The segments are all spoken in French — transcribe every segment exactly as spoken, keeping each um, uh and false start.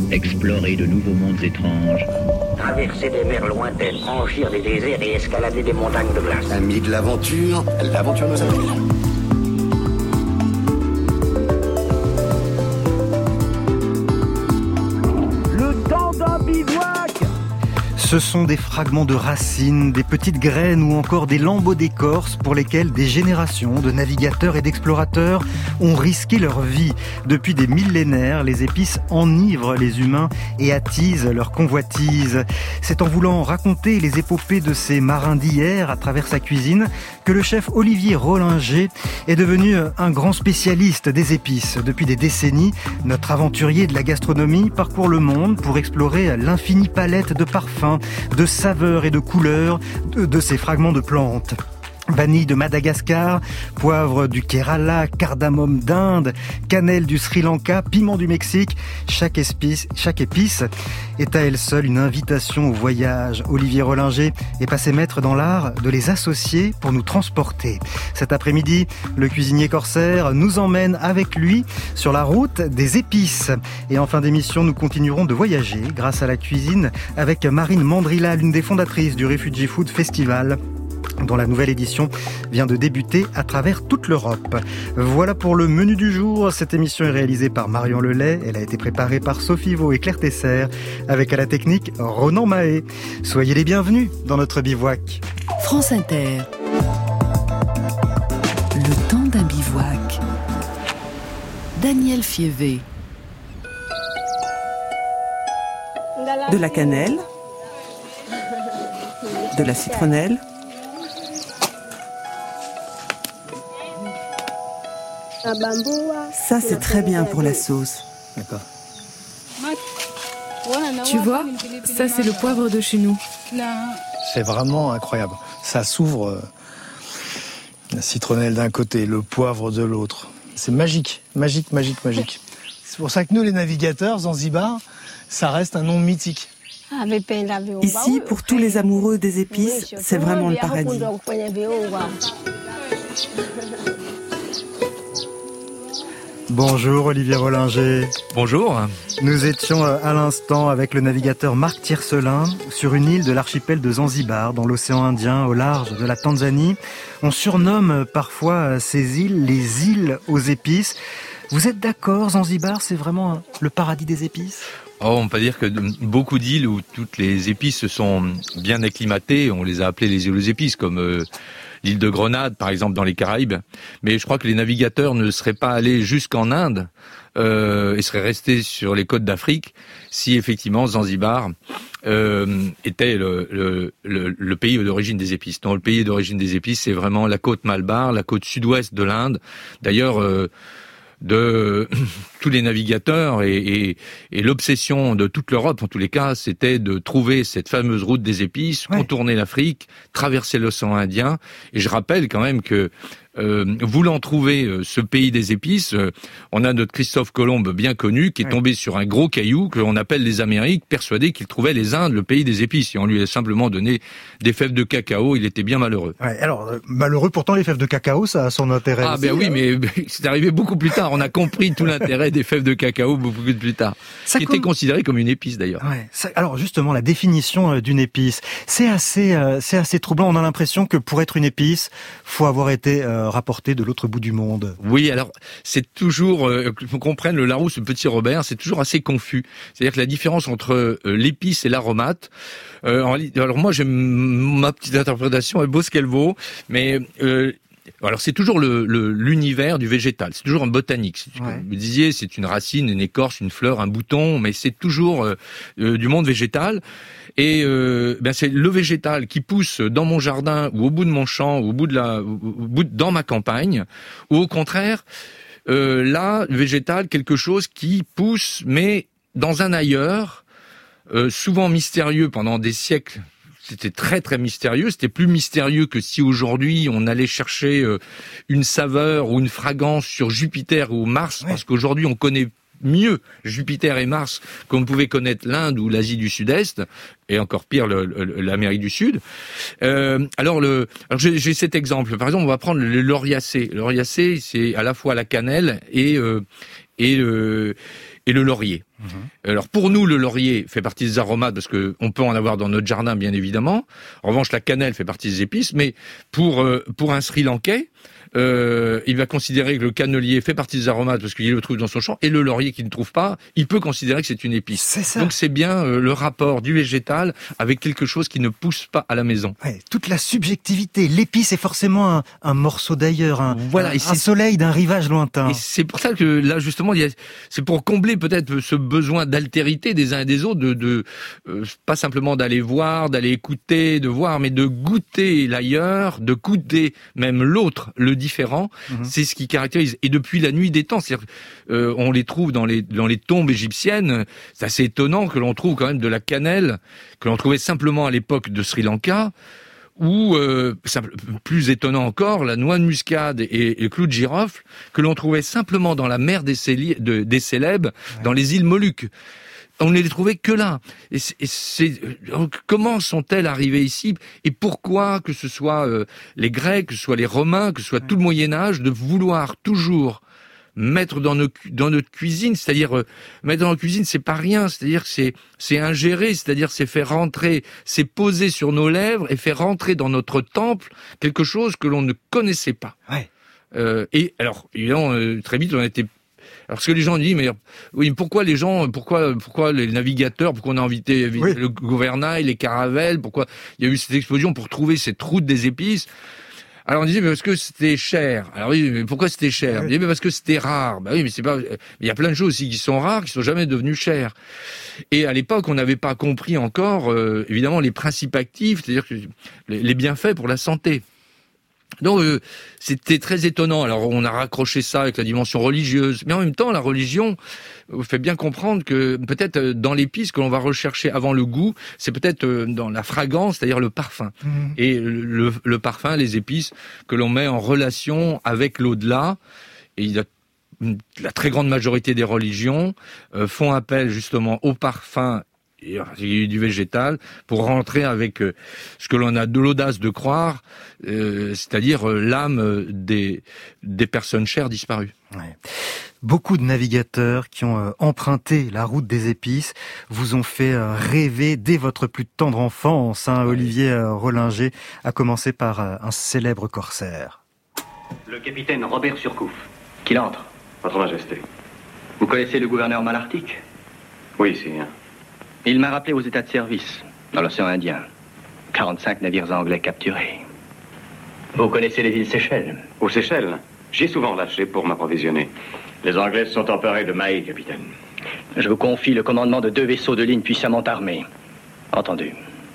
explorer de nouveaux mondes étranges, traverser des mers lointaines, franchir des déserts et escalader des montagnes de glace. Amis de l'aventure, l'aventure nous appelle. Ce sont des fragments de racines, des petites graines ou encore des lambeaux d'écorce pour lesquels des générations de navigateurs et d'explorateurs ont risqué leur vie. Depuis des millénaires, les épices enivrent les humains et attisent leur convoitise. C'est en voulant raconter les épopées de ces marins d'hier à travers sa cuisine que le chef Olivier Rollinger est devenu un grand spécialiste des épices. Depuis des décennies, notre aventurier de la gastronomie parcourt le monde pour explorer l'infinie palette de parfums, de saveurs et de couleurs de, de ces fragments de plantes. Vanille de Madagascar, poivre du Kerala, cardamome d'Inde, cannelle du Sri Lanka, piment du Mexique. Chaque épice, chaque épice est à elle seule une invitation au voyage. Olivier Rollinger est passé maître dans l'art de les associer pour nous transporter. Cet après-midi, le cuisinier corsaire nous emmène avec lui sur la route des épices. Et en fin d'émission, nous continuerons de voyager grâce à la cuisine avec Marine Mandrilla, l'une des fondatrices du Refugee Food Festival, dont la nouvelle édition vient de débuter à travers toute l'Europe. Voilà pour le menu du jour. Cette émission est réalisée par Marion Lelay. Elle a été préparée par Sophie Vaux et Claire Tesser, avec à la technique Ronan Mahé. Soyez les bienvenus dans notre bivouac. France Inter. Le temps d'un bivouac. Daniel Fievé. De la cannelle, de la citronnelle, ça c'est très bien pour la sauce. D'accord. Tu vois, ça c'est le poivre de chez nous. C'est vraiment incroyable. Ça s'ouvre, euh, la citronnelle d'un côté, le poivre de l'autre. C'est magique, magique, magique, magique. C'est pour ça que nous les navigateurs, Zanzibar, ça reste un nom mythique. Ici, pour tous les amoureux des épices, c'est vraiment le paradis. Bonjour Olivier Rollinger. Bonjour. Nous étions à l'instant avec le navigateur Marc Tiercelin sur une île de l'archipel de Zanzibar, dans l'océan Indien, au large de la Tanzanie. On surnomme parfois ces îles les îles aux épices. Vous êtes d'accord, Zanzibar, c'est vraiment le paradis des épices ? Oh, on peut dire que beaucoup d'îles où toutes les épices se sont bien acclimatées, on les a appelées les îles aux épices, comme euh, l'île de Grenade, par exemple, dans les Caraïbes. Mais je crois que les navigateurs ne seraient pas allés jusqu'en Inde euh, et seraient restés sur les côtes d'Afrique si, effectivement, Zanzibar euh, était le, le, le, le pays d'origine des épices. Donc, le pays d'origine des épices, c'est vraiment la côte Malabar, la côte sud-ouest de l'Inde. D'ailleurs, euh, de tous les navigateurs et, et, et l'obsession de toute l'Europe, en tous les cas, c'était de trouver cette fameuse route des épices, ouais. contourner l'Afrique, traverser l'océan Indien. Et je rappelle quand même que Euh, voulant trouver euh, ce pays des épices, euh, on a notre Christophe Colomb bien connu qui est ouais. tombé sur un gros caillou que l'on appelle les Amériques, persuadé qu'il trouvait les Indes le pays des épices. Et on lui a simplement donné des fèves de cacao, il était bien malheureux. Ouais, alors, euh, malheureux, pourtant les fèves de cacao, ça a son intérêt. Ah aussi, ben oui, hein. mais c'est arrivé beaucoup plus tard. On a compris tout l'intérêt des fèves de cacao beaucoup plus tard. Ça qui com... était considéré comme une épice d'ailleurs. Ouais, ça, alors justement, la définition euh, d'une épice, c'est assez, euh, c'est assez troublant. On a l'impression que pour être une épice, faut avoir été euh, rapporté de l'autre bout du monde. Oui, alors c'est toujours, euh, qu'on comprenne le Larousse, le petit Robert, c'est toujours assez confus. C'est-à-dire que la différence entre euh, l'épice et l'aromate, euh, en, alors moi j'ai ma petite interprétation, elle vaut ce qu'elle vaut, mais euh, alors c'est toujours le, le, l'univers du végétal, c'est toujours en botanique. C'est, ouais. Comme vous disiez, c'est une racine, une écorce, une fleur, un bouton, mais c'est toujours euh, euh, du monde végétal. Et euh, ben c'est le végétal qui pousse dans mon jardin ou au bout de mon champ, ou au bout de la, au bout de, dans ma campagne, ou au contraire, euh, là, le végétal, quelque chose qui pousse, mais dans un ailleurs, euh, souvent mystérieux pendant des siècles. C'était très très mystérieux, c'était plus mystérieux que si aujourd'hui on allait chercher euh, une saveur ou une fragrance sur Jupiter ou Mars, ouais. parce qu'aujourd'hui on connaît mieux Jupiter et Mars qu'on pouvait connaître l'Inde ou l'Asie du Sud-Est, et encore pire le, le, l'Amérique du Sud. Euh, alors, le, alors j'ai, j'ai cet exemple. Par exemple, on va prendre le lauriacée. Le lauriacée, c'est à la fois la cannelle et euh, et, euh, et le laurier. Mmh. Alors pour nous, le laurier fait partie des aromates parce que on peut en avoir dans notre jardin, bien évidemment. En revanche, la cannelle fait partie des épices, mais pour euh, pour un Sri Lankais, Euh, il va considérer que le cannelier fait partie des aromates parce qu'il le trouve dans son champ, et le laurier qu'il ne trouve pas, il peut considérer que c'est une épice. C'est ça. Donc c'est bien euh, le rapport du végétal avec quelque chose qui ne pousse pas à la maison. Ouais, toute la subjectivité. L'épice est forcément un, un morceau d'ailleurs, un, voilà, un, et un soleil d'un rivage lointain. Et c'est pour ça que là justement, il y a, c'est pour combler peut-être ce besoin d'altérité des uns et des autres, de, de euh, pas simplement d'aller voir, d'aller écouter, de voir, mais de goûter l'ailleurs, de goûter même l'autre, le différent, mmh. c'est ce qui caractérise. Et depuis la nuit des temps, c'est-à-dire, euh, on les trouve dans les dans les tombes égyptiennes. C'est assez étonnant que l'on trouve quand même de la cannelle que l'on trouvait simplement à l'époque de Sri Lanka, ou euh, simple, plus étonnant encore, la noix de muscade et, et le clou de girofle que l'on trouvait simplement dans la mer des, Céli- de, des Célèbes, ouais. dans les îles Moluques. On ne les trouvait que là. Et c'est, et c'est, comment sont-elles arrivées ici? Et pourquoi, que ce soit euh, les Grecs, que ce soit les Romains, que ce soit tout le Moyen-Âge, de vouloir toujours mettre dans, nos, dans notre cuisine, c'est-à-dire euh, mettre dans notre cuisine, c'est pas rien, c'est-à-dire que c'est, c'est ingérer, c'est-à-dire c'est faire rentrer, c'est poser sur nos lèvres et faire rentrer dans notre temple quelque chose que l'on ne connaissait pas. Ouais. Euh, et alors, évidemment, euh, très vite, on a été Alors, ce que les gens disent, mais oui, pourquoi les gens, pourquoi, pourquoi les navigateurs, pourquoi on a invité oui. le gouvernail, les caravelles, pourquoi il y a eu cette explosion pour trouver cette route des épices? Alors on disait, mais parce que c'était cher. Alors oui, mais pourquoi c'était cher? On disait, mais parce que c'était rare. Bah oui, mais c'est pas. Il y a plein de choses aussi qui sont rares, qui sont jamais devenues chères. Et à l'époque, on n'avait pas compris encore, euh, évidemment, les principes actifs, c'est-à-dire que les bienfaits pour la santé. Donc euh, c'était très étonnant. Alors on a raccroché ça avec la dimension religieuse, mais en même temps la religion fait bien comprendre que peut-être dans l'épice que l'on va rechercher avant le goût, c'est peut-être dans la fragrance, c'est-à-dire le parfum. Mmh. Et le, le parfum, les épices que l'on met en relation avec l'au-delà. Et il y a la très grande majorité des religions euh, font appel justement au parfum et du végétal pour rentrer avec euh, ce que l'on a de l'audace de croire, euh, c'est-à-dire euh, l'âme des, des personnes chères disparues. Ouais. Beaucoup de navigateurs qui ont euh, emprunté la route des épices vous ont fait euh, rêver dès votre plus tendre enfance. Hein, Olivier euh, Rollinger, à commencer par euh, un célèbre corsaire. Le capitaine Robert Surcouf. Qu'il entre. Votre Majesté. Vous connaissez le gouverneur Malartic? Oui, sire. Il m'a rappelé aux états de service, dans l'océan Indien. quarante-cinq navires anglais capturés. Vous connaissez les îles Seychelles? Aux Seychelles? J'y ai souvent lâché pour m'approvisionner. Les Anglais sont emparés de Mahé, capitaine. Je vous confie le commandement de deux vaisseaux de ligne puissamment armés. Entendu.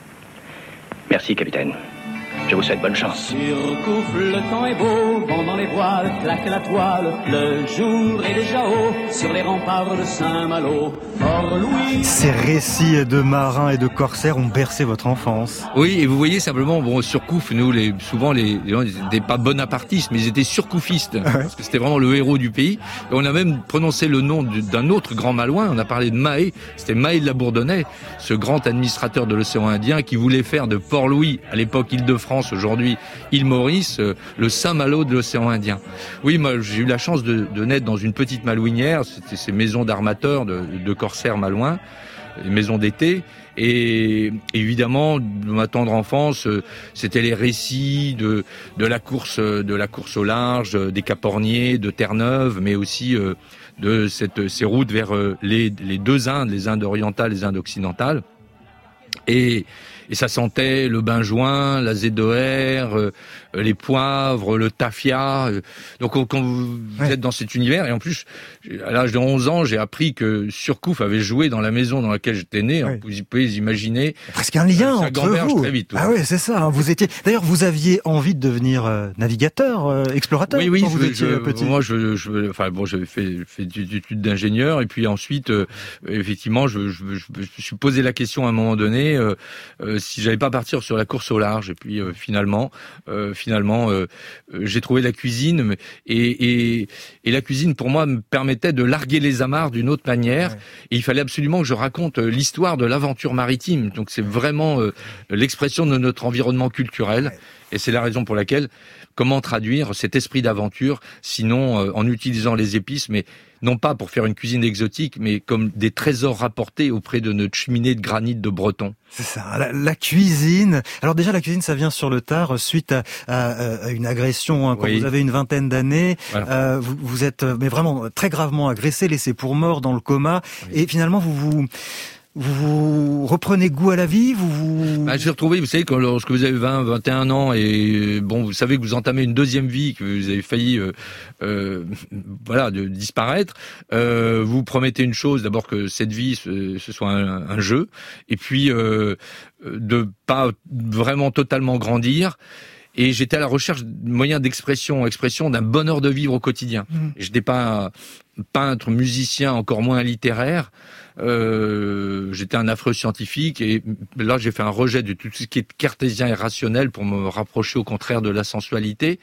Merci, capitaine. Je vous souhaite bonne chance. Surcouf, le temps est beau, vent dans les voiles, claque la toile, le jour est déjà haut, sur les remparts de Saint-Malo. Fort Louis. Ces récits de marins et de corsaires ont bercé votre enfance. Oui, et vous voyez simplement, bon, Surcouf, nous, les, souvent, les, les gens n'étaient pas bonapartistes, mais ils étaient surcoufistes, ouais. Parce que c'était vraiment le héros du pays. Et on a même prononcé le nom d'un autre grand malouin, on a parlé de Mahé, c'était Mahé de la Bourdonnais, ce grand administrateur de l'océan Indien qui voulait faire de Port-Louis, à l'époque Île-de-France, aujourd'hui île Maurice, euh, le Saint-Malo de l'océan Indien. Oui, moi j'ai eu la chance de, de naître dans une petite malouinière, c'était ces maisons d'armateurs, de, de corsaires malouins, les maisons d'été, et évidemment de ma tendre enfance, euh, c'était les récits de de la course, de la course au large, euh, des Caporniers, de Terre-Neuve, mais aussi euh, de cette, ces routes vers euh, les, les deux Indes, les Indes orientales, les Indes occidentales, et Et ça sentait le benjoin, la zédoère, euh, les poivres, le tafia. Euh, donc quand vous ouais. êtes dans cet univers, et en plus, à l'âge de onze ans, j'ai appris que Surcouf avait joué dans la maison dans laquelle j'étais né. Ouais. Vous pouvez imaginer. Presque un lien euh, entre vous. Très vite, ouais. Ah oui, c'est ça. Hein. Vous étiez. D'ailleurs, vous aviez envie de devenir euh, navigateur, euh, explorateur. Oui, oui. Quand je, vous étiez je, petit. Moi, je, je, enfin bon, j'avais fait, fait des études d'ingénieur, et puis ensuite, euh, effectivement, je, je, je, je me suis posé la question à un moment donné euh, euh, si j'allais pas partir sur la course au large. Et puis euh, finalement, euh, finalement, euh, j'ai trouvé la cuisine, et, et, et la cuisine pour moi me permettait de larguer les amarres d'une autre manière. Ouais. Et il fallait absolument que je raconte l'histoire de l'aventure maritime. Donc c'est vraiment euh, l'expression de notre environnement culturel. Ouais. Et c'est la raison pour laquelle, comment traduire cet esprit d'aventure, sinon euh, en utilisant les épices, mais non pas pour faire une cuisine exotique, mais comme des trésors rapportés auprès de notre cheminée de granit de Breton. C'est ça, la, la cuisine. Alors déjà, la cuisine, ça vient sur le tard, suite à, à, à une agression, hein, quand oui. vous avez une vingtaine d'années. Voilà. Euh, vous, vous êtes mais vraiment très gravement agressé, laissé pour mort dans le coma. Oui. Et finalement, vous vous... Vous reprenez goût à la vie, vous vous... Bah, j'ai retrouvé, vous savez, quand lorsque vous avez vingt, vingt et un ans et bon, vous savez que vous entamez une deuxième vie, que vous avez failli, euh, euh, voilà, de disparaître. Euh, vous promettez une chose, d'abord que cette vie ce, ce soit un, un jeu, et puis euh, de pas vraiment totalement grandir. Et j'étais à la recherche de moyens d'expression, expression d'un bonheur de vivre au quotidien. Mmh. Je n'étais pas peintre, musicien, encore moins littéraire. Euh, j'étais un affreux scientifique et là j'ai fait un rejet de tout ce qui est cartésien et rationnel pour me rapprocher au contraire de la sensualité.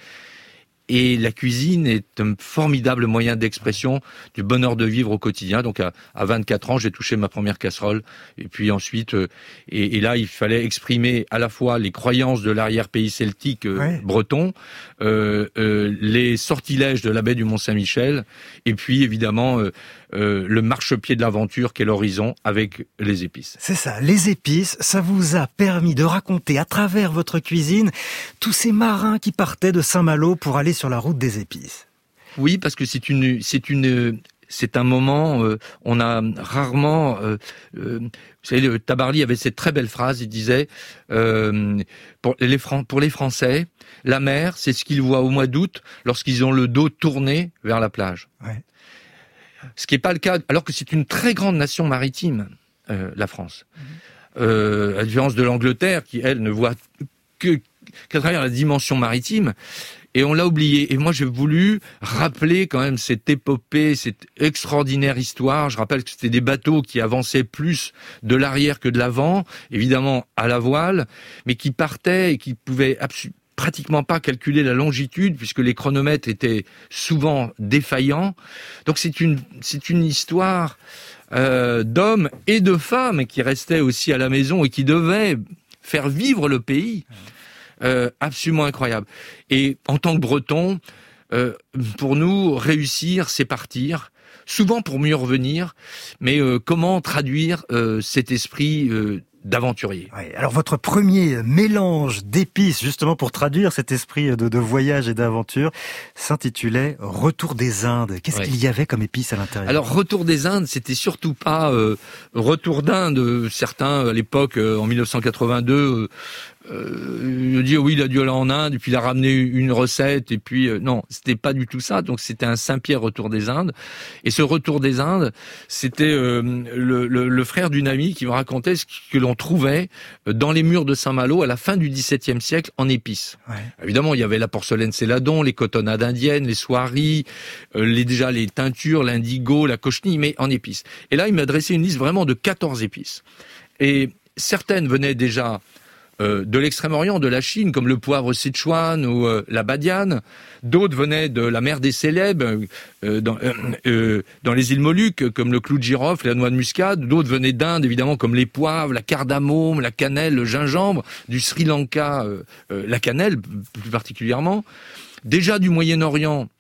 Et la cuisine est un formidable moyen d'expression du bonheur de vivre au quotidien. Donc à, à vingt-quatre ans, j'ai touché ma première casserole. Et puis ensuite, euh, et, et là, il fallait exprimer à la fois les croyances de l'arrière-pays celtique euh, ouais. breton, euh, euh, les sortilèges de la baie du Mont-Saint-Michel, et puis évidemment euh, euh, le marchepied de l'aventure qu'est l'horizon avec les épices. C'est ça, les épices, ça vous a permis de raconter à travers votre cuisine tous ces marins qui partaient de Saint-Malo pour aller sur la route des épices. Oui, parce que c'est une, c'est une, c'est un moment. Euh, on a rarement. Euh, euh, vous savez, le Tabarly avait cette très belle phrase. Il disait euh, pour les Fran- pour les Français, la mer, c'est ce qu'ils voient au mois d'août lorsqu'ils ont le dos tourné vers la plage. Ouais. Ce qui n'est pas le cas, alors que c'est une très grande nation maritime, euh, la France. Mmh. Euh, à la différence de l'Angleterre, qui elle ne voit que qu'à travers la dimension maritime. Et on l'a oublié. Et moi, j'ai voulu rappeler quand même cette épopée, cette extraordinaire histoire. Je rappelle que c'était des bateaux qui avançaient plus de l'arrière que de l'avant, évidemment à la voile, mais qui partaient et qui pouvaient absolument pratiquement pas calculer la longitude puisque les chronomètres étaient souvent défaillants. Donc c'est une c'est une histoire euh, d'hommes et de femmes qui restaient aussi à la maison et qui devaient faire vivre le pays. Euh, absolument incroyable. Et en tant que Breton, euh, pour nous, réussir, c'est partir. Souvent pour mieux revenir. Mais euh, comment traduire euh, cet esprit euh, d'aventurier. Oui, alors votre premier mélange d'épices, justement pour traduire cet esprit de, de voyage et d'aventure, s'intitulait Retour des Indes. Qu'est-ce oui. qu'il y avait comme épices à l'intérieur ? Alors Retour des Indes, c'était surtout pas euh, Retour d'Inde. Certains à l'époque, euh, en dix-neuf cent quatre-vingt-deux, euh, euh, dit oui, il a dû aller en Inde, et puis il a ramené une recette, et puis euh, non, c'était pas du tout ça. Donc c'était un Saint-Pierre Retour des Indes. Et ce Retour des Indes, c'était euh, le, le, le frère d'une amie qui me racontait ce que l'on trouvait dans les murs de Saint-Malo à la fin du dix-septième siècle en épices. Ouais. Évidemment, il y avait la porcelaine céladon, les cotonnades indiennes, les soieries, euh, les, déjà les teintures, l'indigo, la cochenille, mais en épices. Et là, il m'a dressé une liste vraiment de quatorze épices. Et certaines venaient déjà euh, de l'Extrême-Orient, de la Chine, comme le poivre Sichuan ou euh, la badiane. D'autres venaient de la mer des Célèbres, euh, dans, euh, euh, dans les îles Moluques, comme le clou de girofle, la noix de muscade. D'autres venaient d'Inde, évidemment, comme les poivres, la cardamome, la cannelle, le gingembre. Du Sri Lanka, euh, euh, la cannelle, plus particulièrement. Déjà du Moyen-Orient,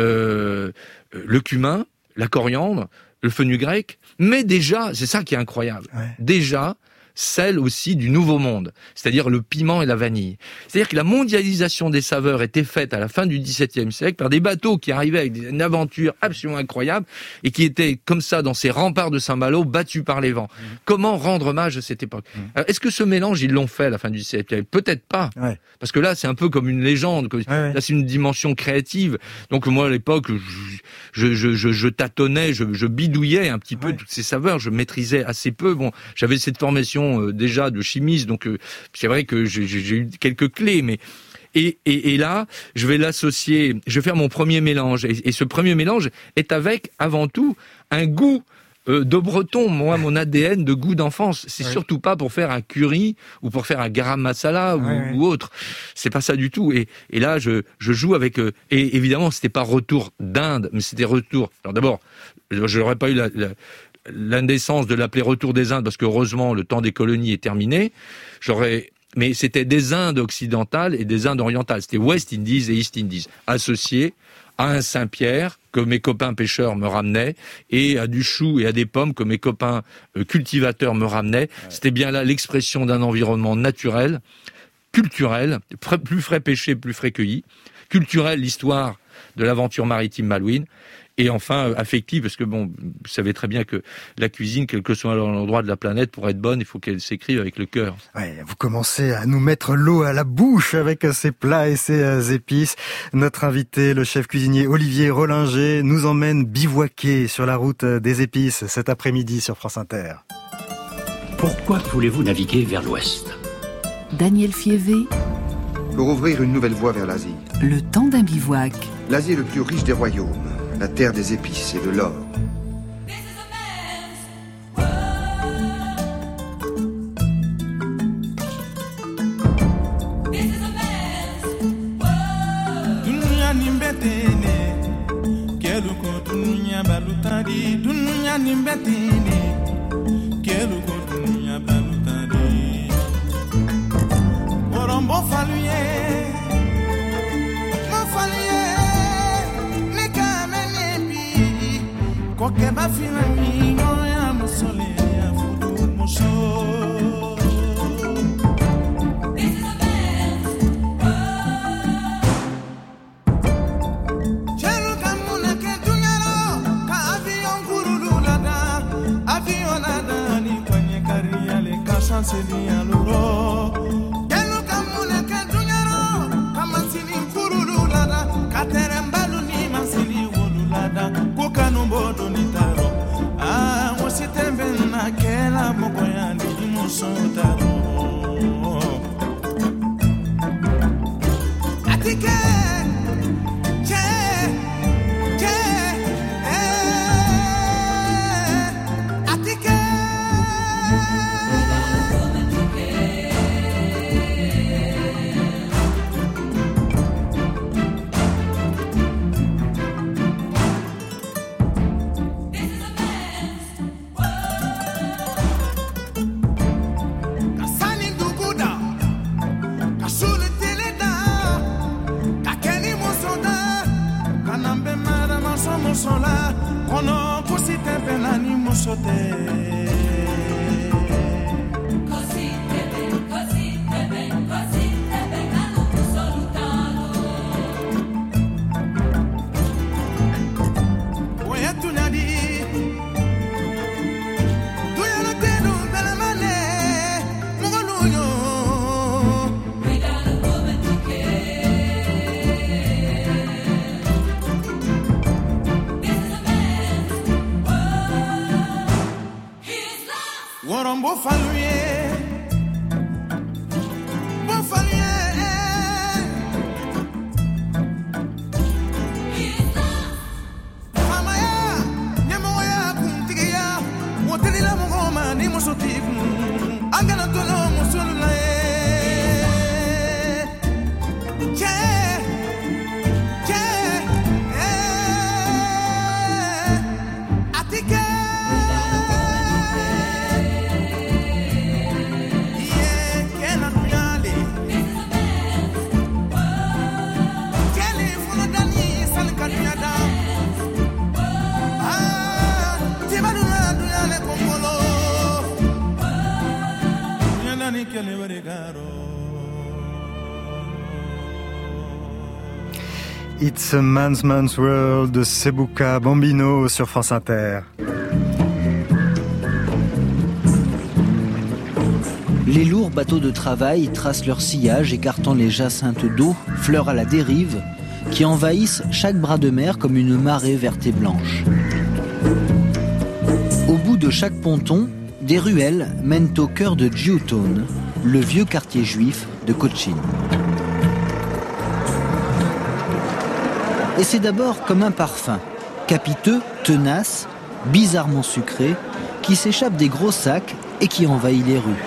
euh, le cumin, la coriandre, le fenugrec. Mais déjà, c'est ça qui est incroyable, ouais. déjà... celle aussi du Nouveau Monde, c'est-à-dire le piment et la vanille. C'est-à-dire que la mondialisation des saveurs était faite à la fin du dix-septième siècle par des bateaux qui arrivaient avec une aventure absolument incroyable et qui étaient comme ça dans ces remparts de Saint-Malo battus par les vents. Mmh. Comment rendre hommage à cette époque ? Mmh. Alors, est-ce que ce mélange, ils l'ont fait à la fin du dix-septième siècle ? Peut-être pas. Ouais. Parce que là, c'est un peu comme une légende. Ouais, là, ouais. c'est une dimension créative. Donc moi, à l'époque, je, je, je, je tâtonnais, je, je bidouillais un petit peu ouais. toutes ces saveurs. Je maîtrisais assez peu. Bon, j'avais cette formation Euh, déjà de chimiste, donc euh, c'est vrai que j'ai, j'ai eu quelques clés, mais et, et, et là, je vais l'associer, je vais faire mon premier mélange, et, et ce premier mélange est avec, avant tout, un goût euh, de breton, moi, mon A D N de goût d'enfance. C'est ouais. surtout pas pour faire un curry ou pour faire un garam masala ou, ouais, ouais. ou autre. C'est pas ça du tout. Et, et là, je, je joue avec. Euh, et évidemment, c'était pas Retour d'Inde, mais c'était Retour. Alors d'abord, je n'aurais pas eu la, la l'indécence de l'appeler Retour des Indes, parce que heureusement le temps des colonies est terminé. J'aurais mais c'était des Indes occidentales et des Indes orientales. C'était West Indies et East Indies, associés à un Saint-Pierre que mes copains pêcheurs me ramenaient, et à du chou et à des pommes que mes copains cultivateurs me ramenaient. Ouais. C'était bien là l'expression d'un environnement naturel, culturel, plus frais pêché, plus frais cueilli. Culturel, l'histoire de l'aventure maritime malouine. Et enfin, affective, parce que bon, vous savez très bien que la cuisine, quel que soit l'endroit de la planète, pour être bonne, il faut qu'elle s'écrive avec le cœur. Ouais, vous commencez à nous mettre l'eau à la bouche avec ces plats et ces épices. Notre invité, le chef cuisinier Olivier Rollinger, nous emmène bivouaquer sur la route des épices cet après-midi sur France Inter. Pourquoi voulez-vous naviguer vers l'ouest ? Daniel Fievé. Pour ouvrir une nouvelle voie vers l'Asie. Le temps d'un bivouac. L'Asie est le plus riche des royaumes, la terre des épices et de l'or. It's a Man's Man's World de Sebouka Bambino sur France Inter. Les lourds bateaux de travail tracent leur sillage, écartant les jacinthes d'eau, fleurs à la dérive, qui envahissent chaque bras de mer comme une marée verte et blanche. Au bout de chaque ponton, des ruelles mènent au cœur de Jewtown, le vieux quartier juif de Cochin. Et c'est d'abord comme un parfum, capiteux, tenace, bizarrement sucré, qui s'échappe des gros sacs et qui envahit les rues.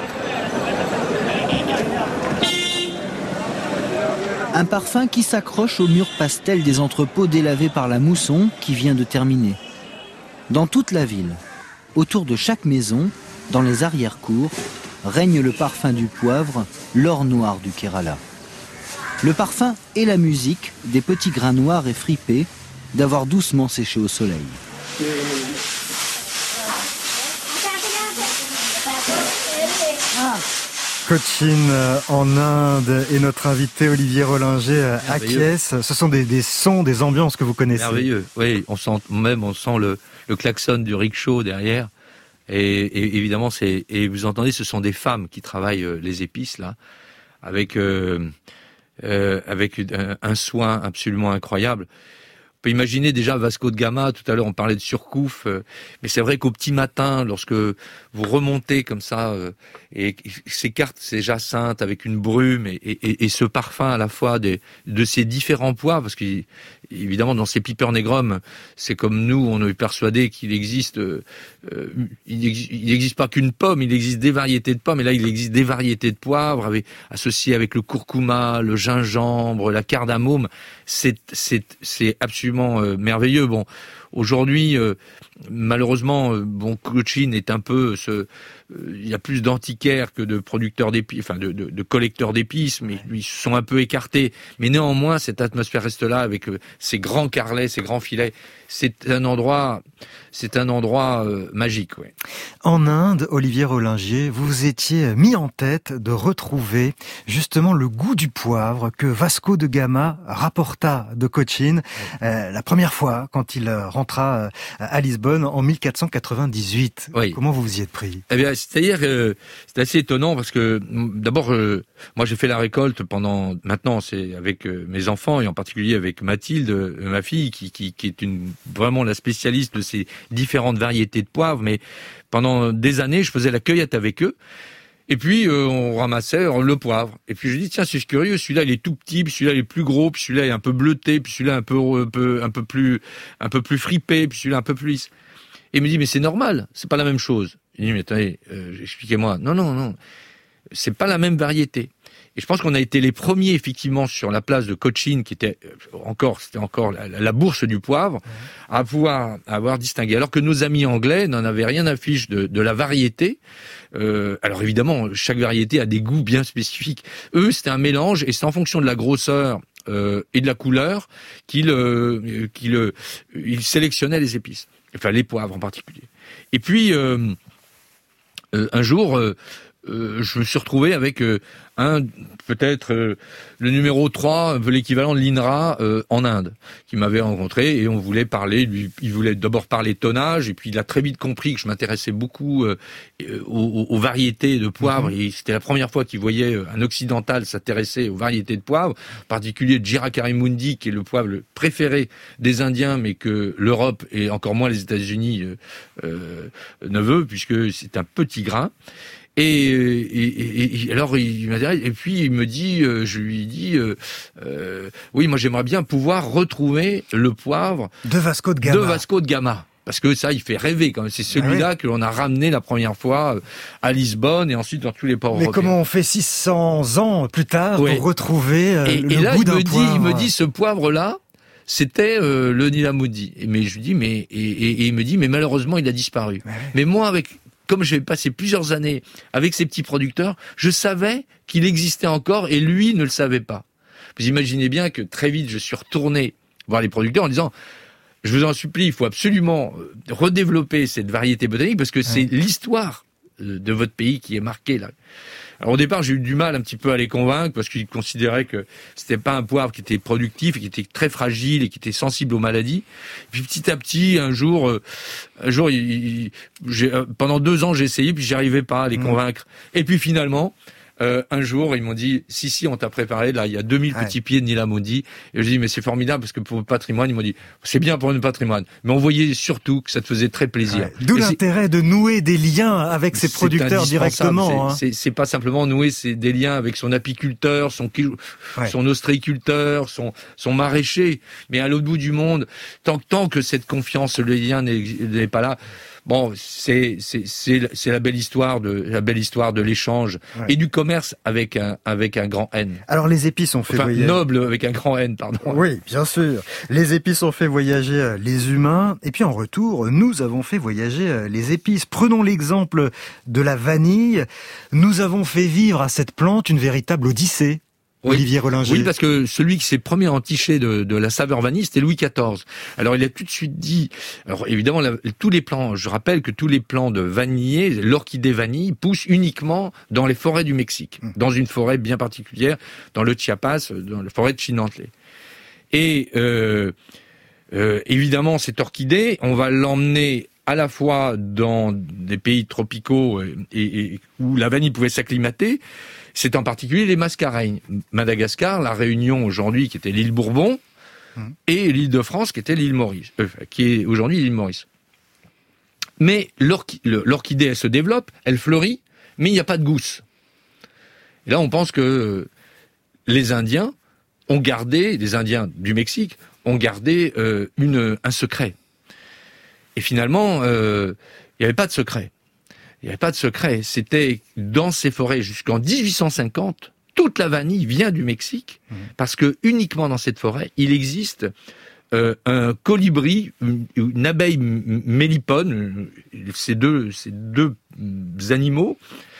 Un parfum qui s'accroche aux murs pastels des entrepôts délavés par la mousson qui vient de terminer. Dans toute la ville, autour de chaque maison, dans les arrière-cours, règne le parfum du poivre, l'or noir du Kerala. Le parfum et la musique des petits grains noirs et fripés d'avoir doucement séché au soleil. Cochin en Inde et notre invité Olivier Rollinger acquiesce. Ce sont des, des sons, des ambiances que vous connaissez. Merveilleux. Oui, on sent même, on sent le, le klaxon du rickshaw derrière. Et, et évidemment, c'est et vous entendez, ce sont des femmes qui travaillent euh, les épices là, avec euh, euh, avec un, un soin absolument incroyable. On peut imaginer déjà Vasco de Gama, tout à l'heure on parlait de Surcouf, euh, mais c'est vrai qu'au petit matin, lorsque vous remontez comme ça, euh, et ces cartes, ces jacinthes avec une brume, et, et, et ce parfum à la fois des, de ces différents pois, parce qu'évidemment dans ces Pipernegrum, c'est comme nous, on est persuadé qu'il existe, euh, il n'existe pas qu'une pomme, il existe des variétés de pommes, et là il existe des variétés de poivres, avec, associées avec le curcuma, le gingembre, la cardamome, c'est, c'est, c'est absolument Euh, merveilleux. Bon, aujourd'hui, euh, malheureusement, euh, bon, Cochin est un peu, ce, euh, il y a plus d'antiquaires que de producteurs d'épices, enfin de, de, de collecteurs d'épices, mais ils se sont un peu écartés. Mais néanmoins, cette atmosphère reste là avec euh, ces grands carrelets, ces grands filets. C'est un endroit, c'est un endroit euh, magique. Ouais. En Inde, Olivier Rollinger, vous vous étiez mis en tête de retrouver justement le goût du poivre que Vasco de Gama rapporta de Cochin euh, la première fois quand il rentra à Lisbonne en mille quatre cent quatre-vingt-dix-huit. Oui. Comment vous vous y êtes pris ? Eh bien, c'est-à-dire que c'est assez étonnant parce que d'abord, euh, moi j'ai fait la récolte pendant, maintenant c'est avec euh, mes enfants et en particulier avec Mathilde, euh, ma fille, qui, qui, qui est une vraiment la spécialiste de ces différentes variétés de poivre, mais pendant des années, je faisais la cueillette avec eux. Et puis, euh, on ramassait le poivre. Et puis, je dis, tiens, c'est curieux, celui-là, il est tout petit, puis celui-là, il est plus gros, puis celui-là, il est un peu bleuté, puis celui-là, un peu, un peu, un peu plus, un peu plus fripé, puis celui-là, un peu plus lisse. Et il me dit, mais c'est normal, c'est pas la même chose. Il dit, mais attendez, euh, expliquez-moi. Non, non, non, c'est pas la même variété. Et je pense qu'on a été les premiers, effectivement, sur la place de Cochin, qui était encore, c'était encore la, la bourse du poivre, à pouvoir avoir distingué. Alors que nos amis anglais n'en avaient rien à fiche de, de la variété. Euh, alors évidemment, chaque variété a des goûts bien spécifiques. Eux, c'était un mélange, et c'est en fonction de la grosseur euh, et de la couleur qu'ils euh, qu'ils euh, ils sélectionnaient les épices. Enfin, les poivres en particulier. Et puis, euh, euh, un jour... Euh, Euh, je me suis retrouvé avec euh, un, peut-être euh, le numéro trois, un peu l'équivalent de l'I N R A euh, en Inde, qui m'avait rencontré et on voulait parler, lui, il voulait d'abord parler tonnage et puis il a très vite compris que je m'intéressais beaucoup euh, aux, aux variétés de poivre mmh. et c'était la première fois qu'il voyait un occidental s'intéresser aux variétés de poivre, en particulier Jira Karimundi, qui est le poivre le préféré des Indiens mais que l'Europe et encore moins les États-Unis euh, euh, ne veut puisque c'est un petit grain. Et, et, et alors il m'intéresse et puis il me dit, euh, je lui dis, euh, euh, oui, moi j'aimerais bien pouvoir retrouver le poivre de Vasco de Gama. De Vasco de Gama. Parce que ça, il fait rêver quand même. C'est celui-là ah oui. que l'on a ramené la première fois à Lisbonne et ensuite dans tous les ports Mais européens. Mais comment on fait six cents ans plus tard ouais. pour retrouver euh, et, le et là, goût il d'un me poivre. dit, il me dit, ce poivre-là, c'était euh, le Nilamudi. Mais je lui dis, mais et, et, et il me dit, mais malheureusement, il a disparu. Ouais. Mais moi, avec comme j'ai passé plusieurs années avec ces petits producteurs, je savais qu'il existait encore et lui ne le savait pas. Vous imaginez bien que très vite, je suis retourné voir les producteurs en disant « Je vous en supplie, il faut absolument redévelopper cette variété botanique parce que c'est ouais. l'histoire de votre pays qui est marquée là. » Alors au départ, j'ai eu du mal un petit peu à les convaincre parce qu'ils considéraient que c'était pas un poivre qui était productif et qui était très fragile et qui était sensible aux maladies. Puis petit à petit, un jour, euh, un jour, il, j'ai, euh, pendant deux ans, j'ai essayé puis j'arrivais pas à les convaincre. Mmh. Et puis finalement, euh, un jour, ils m'ont dit si si, on t'a préparé. Là, il y a deux mille ouais. petits pieds de Nilamudi. Et je dis mais c'est formidable parce que pour le patrimoine, ils m'ont dit c'est bien pour le patrimoine, mais on voyait surtout que ça te faisait très plaisir. Ouais. D'où et l'intérêt c'est... de nouer des liens avec ses producteurs directement. C'est, hein. c'est, c'est pas simplement nouer c'est des liens avec son apiculteur, son ouais. son ostréiculteur, son son maraîcher, mais à l'autre bout du monde, tant tant que cette confiance, le lien n'est, n'est pas là. Bon, c'est c'est c'est c'est la belle histoire de la belle histoire de l'échange ouais. et du commerce avec un avec un grand N. Alors les épices ont fait enfin, voyager noble avec un grand N, pardon. Oui, bien sûr. Les épices ont fait voyager les humains et puis en retour, nous avons fait voyager les épices. Prenons l'exemple de la vanille. Nous avons fait vivre à cette plante une véritable odyssée. Oui. Olivier Rollinger. Oui, parce que celui qui s'est premier entiché de, de la saveur vanille, c'était Louis quatorze. Alors, il a tout de suite dit, alors évidemment, la, tous les plants, je rappelle que tous les plants de vanillé, l'orchidée vanille, poussent uniquement dans les forêts du Mexique, mmh. dans une forêt bien particulière, dans le Chiapas, dans la forêt de Chinantlé. Et euh, euh, évidemment, cette orchidée, on va l'emmener à la fois dans des pays tropicaux et, et, et où la vanille pouvait s'acclimater. C'est en particulier les Mascareignes. Madagascar, la Réunion aujourd'hui, qui était l'île Bourbon, mmh. et l'île de France, qui était l'île Maurice, euh, qui est aujourd'hui l'île Maurice. Mais l'orchi- l'orchidée, elle se développe, elle fleurit, mais il n'y a pas de gousse. Et là, on pense que les Indiens ont gardé, les Indiens du Mexique, ont gardé euh, une, un secret. Et finalement, euh, il n'y avait pas de secret. Il n'y avait pas de secret. C'était dans ces forêts jusqu'en dix-huit cent cinquante, toute la vanille vient du Mexique, mmh. parce que uniquement dans cette forêt, il existe euh, un colibri, une, une abeille mélipone, ces deux, ces deux animaux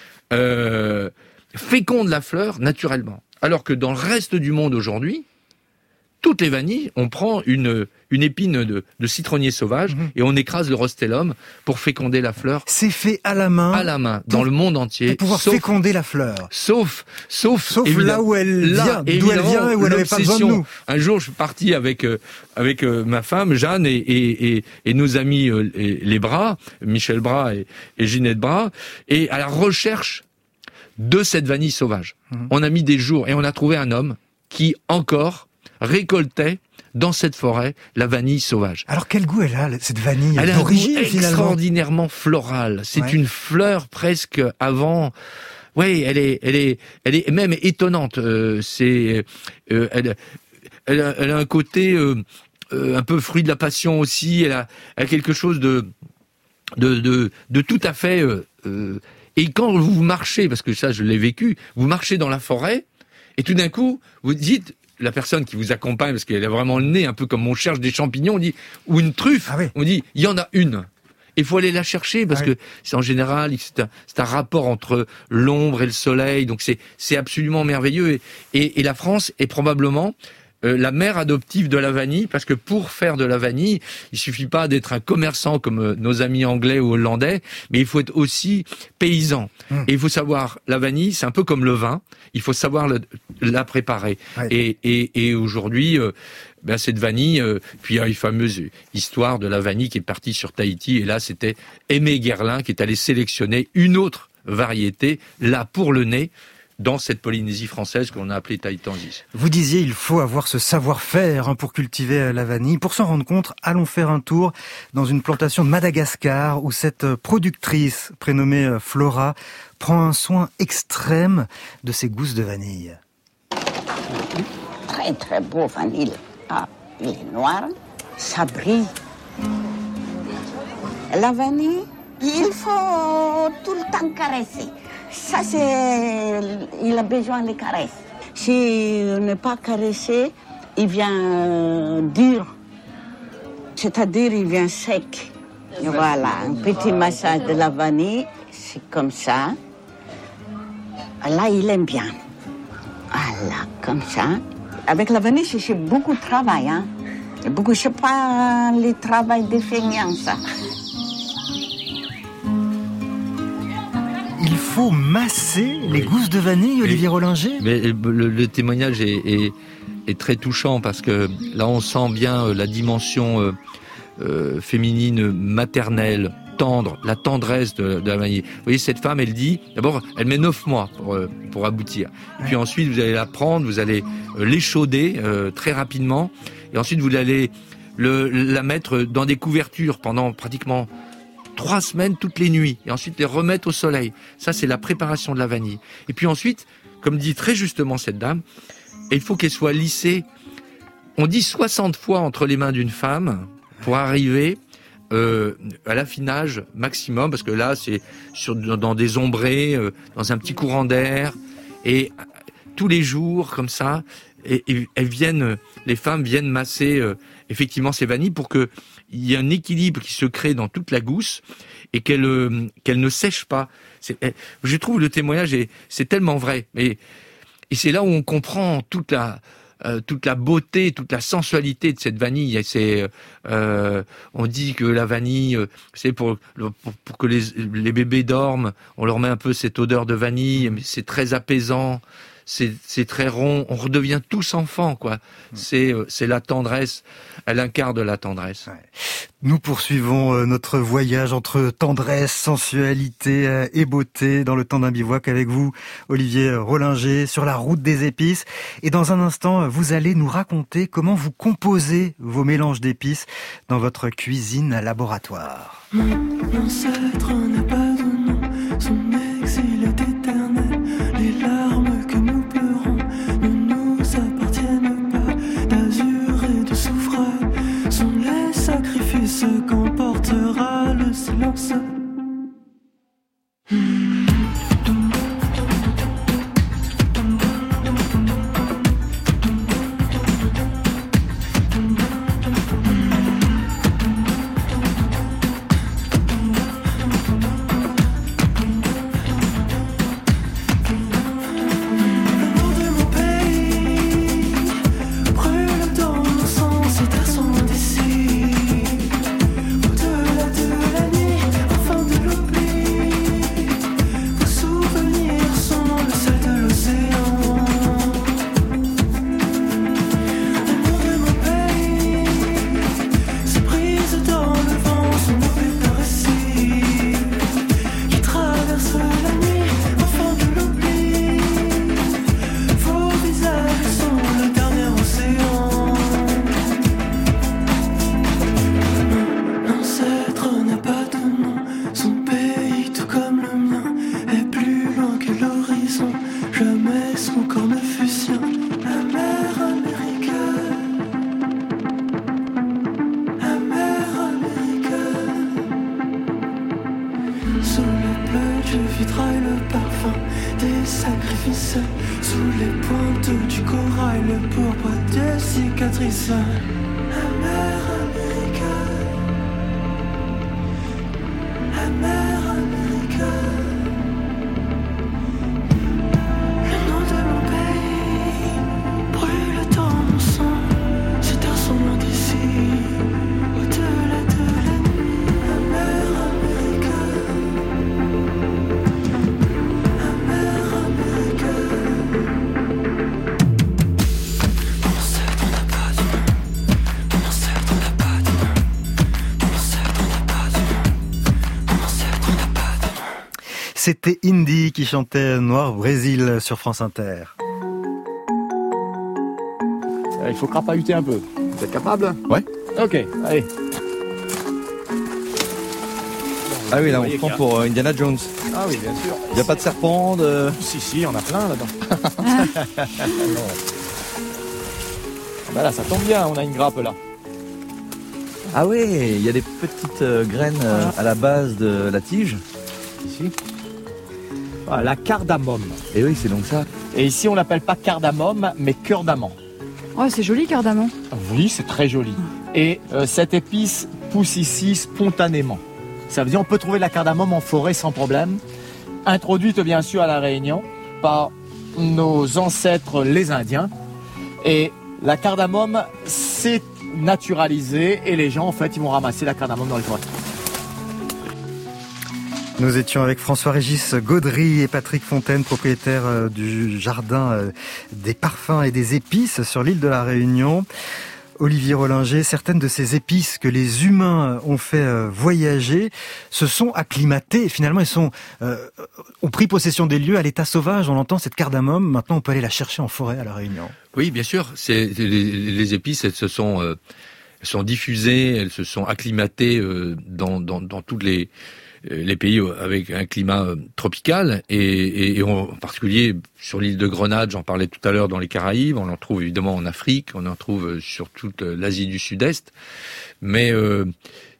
euh, fécondent la fleur naturellement. Alors que dans le reste du monde aujourd'hui, toutes les vanilles, on prend une, une épine de, de citronnier sauvage mmh. et on écrase le rostellum pour féconder la fleur. C'est fait à la main. À la main, dans le monde entier. Pour pouvoir sauf, féconder la fleur. Sauf, sauf, sauf là où elle vient, d'où elle vient et où elle n'avait pas besoin de nous. Un jour, je suis parti avec euh, avec euh, ma femme Jeanne et et, et, et nos amis euh, les, les Bras, Michel Bras et, et Ginette Bras, et à la recherche de cette vanille sauvage. Mmh. On a mis des jours et on a trouvé un homme qui encore récoltait dans cette forêt la vanille sauvage. Alors quel goût elle a, cette vanille? Elle a un goût finalement extraordinairement floral. C'est ouais. une fleur presque avant. Oui, elle est, elle est, elle est même étonnante. Euh, c'est, euh, elle, elle, a, elle a un côté euh, euh, un peu fruit de la passion aussi. Elle a, elle a quelque chose de, de, de, de tout à fait. Euh, euh, et quand vous marchez, parce que ça je l'ai vécu, vous marchez dans la forêt et tout d'un coup vous dites. La personne qui vous accompagne, parce qu'elle a vraiment le nez, un peu comme on cherche des champignons, on dit, ou une truffe, ah oui. on dit, il y en a une. Il faut aller la chercher, parce ah oui. que c'est en général, c'est un, c'est un rapport entre l'ombre et le soleil, donc c'est, c'est absolument merveilleux. Et, et, et la France est probablement euh, la mère adoptive de la vanille, parce que pour faire de la vanille, il suffit pas d'être un commerçant comme euh, nos amis anglais ou hollandais, mais il faut être aussi paysan. Mmh. Et il faut savoir, la vanille, c'est un peu comme le vin, il faut savoir le, la préparer. Ouais. Et, et, et aujourd'hui, euh, ben cette vanille, euh, puis il y a une fameuse histoire de la vanille qui est partie sur Tahiti, et là c'était Aimé Guerlain qui est allé sélectionner une autre variété, là pour le nez, dans cette Polynésie française qu'on a appelée Tahitangis. Vous disiez, il faut avoir ce savoir-faire hein, pour cultiver la vanille. Pour s'en rendre compte, allons faire un tour dans une plantation de Madagascar où cette productrice, prénommée Flora, prend un soin extrême de ses gousses de vanille. Très très beau vanille. Ah, il est noir, ça brille. La vanille, il faut tout le temps caresser. Ça, c'est... Il a besoin de caresses. Si on n'est pas caressé, il vient dur. C'est-à-dire, il vient sec. Et voilà, un petit massage de la vanille, c'est comme ça. Là, il aime bien. Voilà, comme ça. Avec la vanille, c'est beaucoup de travail. Hein? Beaucoup, je ne sais pas le travail des feignants, ça. Il faut masser les gousses de vanille, Olivier Rollinger. Mais le, le témoignage est, est, est très touchant parce que là, on sent bien la dimension euh, euh, féminine, maternelle, tendre, la tendresse de, de la vanille. Vous voyez, cette femme, elle dit, d'abord, elle met neuf mois pour, pour aboutir. Ouais. Puis ensuite, vous allez la prendre, vous allez l'échauder euh, très rapidement, et ensuite, vous allez le, la mettre dans des couvertures pendant pratiquement trois semaines toutes les nuits, et ensuite les remettre au soleil. Ça, c'est la préparation de la vanille. Et puis ensuite, comme dit très justement cette dame, il faut qu'elle soit lissée, on dit soixante fois entre les mains d'une femme pour arriver euh, à l'affinage maximum, parce que là, c'est sur, dans des ombrés, euh, dans un petit courant d'air, et tous les jours, comme ça, et, et elles viennent, les femmes viennent masser euh, effectivement ces vanilles pour que il y ait un équilibre qui se crée dans toute la gousse et qu'elle euh, qu'elle ne sèche pas. C'est, je trouve le témoignage est, c'est tellement vrai, et, et c'est là où on comprend toute la Euh, toute la beauté, toute la sensualité de cette vanille. Et c'est, euh, on dit que la vanille, euh, c'est pour, pour, pour que les, les bébés dorment, on leur met un peu cette odeur de vanille, mais c'est très apaisant, c'est, c'est très rond, on redevient tous enfants, quoi. C'est, euh, c'est la tendresse, elle incarne la tendresse. Ouais. Nous poursuivons notre voyage entre tendresse, sensualité et beauté dans le temps d'un bivouac avec vous, Olivier Rollinger, sur la route des épices. Et dans un instant, vous allez nous raconter comment vous composez vos mélanges d'épices dans votre cuisine laboratoire. Mon ancêtre n'a pas de nom, son exil est éternel. Les larmes que nous pleurons ne nous appartiennent pas. D'azur et de soufre sont les sacrifices qu'emportera le silence. C'était Indy qui chantait Noir Brésil sur France Inter. Il faut crapahuter un peu. Vous êtes capable ? Ouais. Ok, allez. Ah oui, là on se prend pour euh, Indiana Jones. Ah oui, bien sûr. Il n'y a pas de serpent de... Si, si, on a plein là-dedans. Ben là, ça tombe bien, on a une grappe là. Ah oui, il y a des petites euh, graines euh, à la base de la tige. Ici. Voilà, la cardamome. Et oui, c'est donc ça. Et ici, on l'appelle pas cardamome, mais cœur d'amande. Oh, c'est joli, cardamome. Oui, c'est très joli. Et euh, cette épice pousse ici spontanément. Ça veut dire qu'on peut trouver de la cardamome en forêt sans problème. Introduite bien sûr à La Réunion par nos ancêtres les Indiens. Et la cardamome s'est naturalisée et les gens en fait ils vont ramasser la cardamome dans les forêts. Nous étions avec François-Régis Gaudry et Patrick Fontaine, propriétaires du jardin des parfums et des épices sur l'île de la Réunion. Olivier Rollinger, certaines de ces épices que les humains ont fait voyager se sont acclimatées. Finalement, elles sont, euh, ont pris possession des lieux à l'état sauvage. On entend cette cardamome. Maintenant, on peut aller la chercher en forêt à La Réunion. Oui, bien sûr. C'est, les, les épices, elles se sont, euh, elles sont diffusées, elles se sont acclimatées euh, dans, dans, dans toutes les les pays avec un climat tropical et, et, et en particulier sur l'île de Grenade, j'en parlais tout à l'heure, dans les Caraïbes, on en trouve évidemment en Afrique, on en trouve sur toute l'Asie du Sud-Est, mais euh,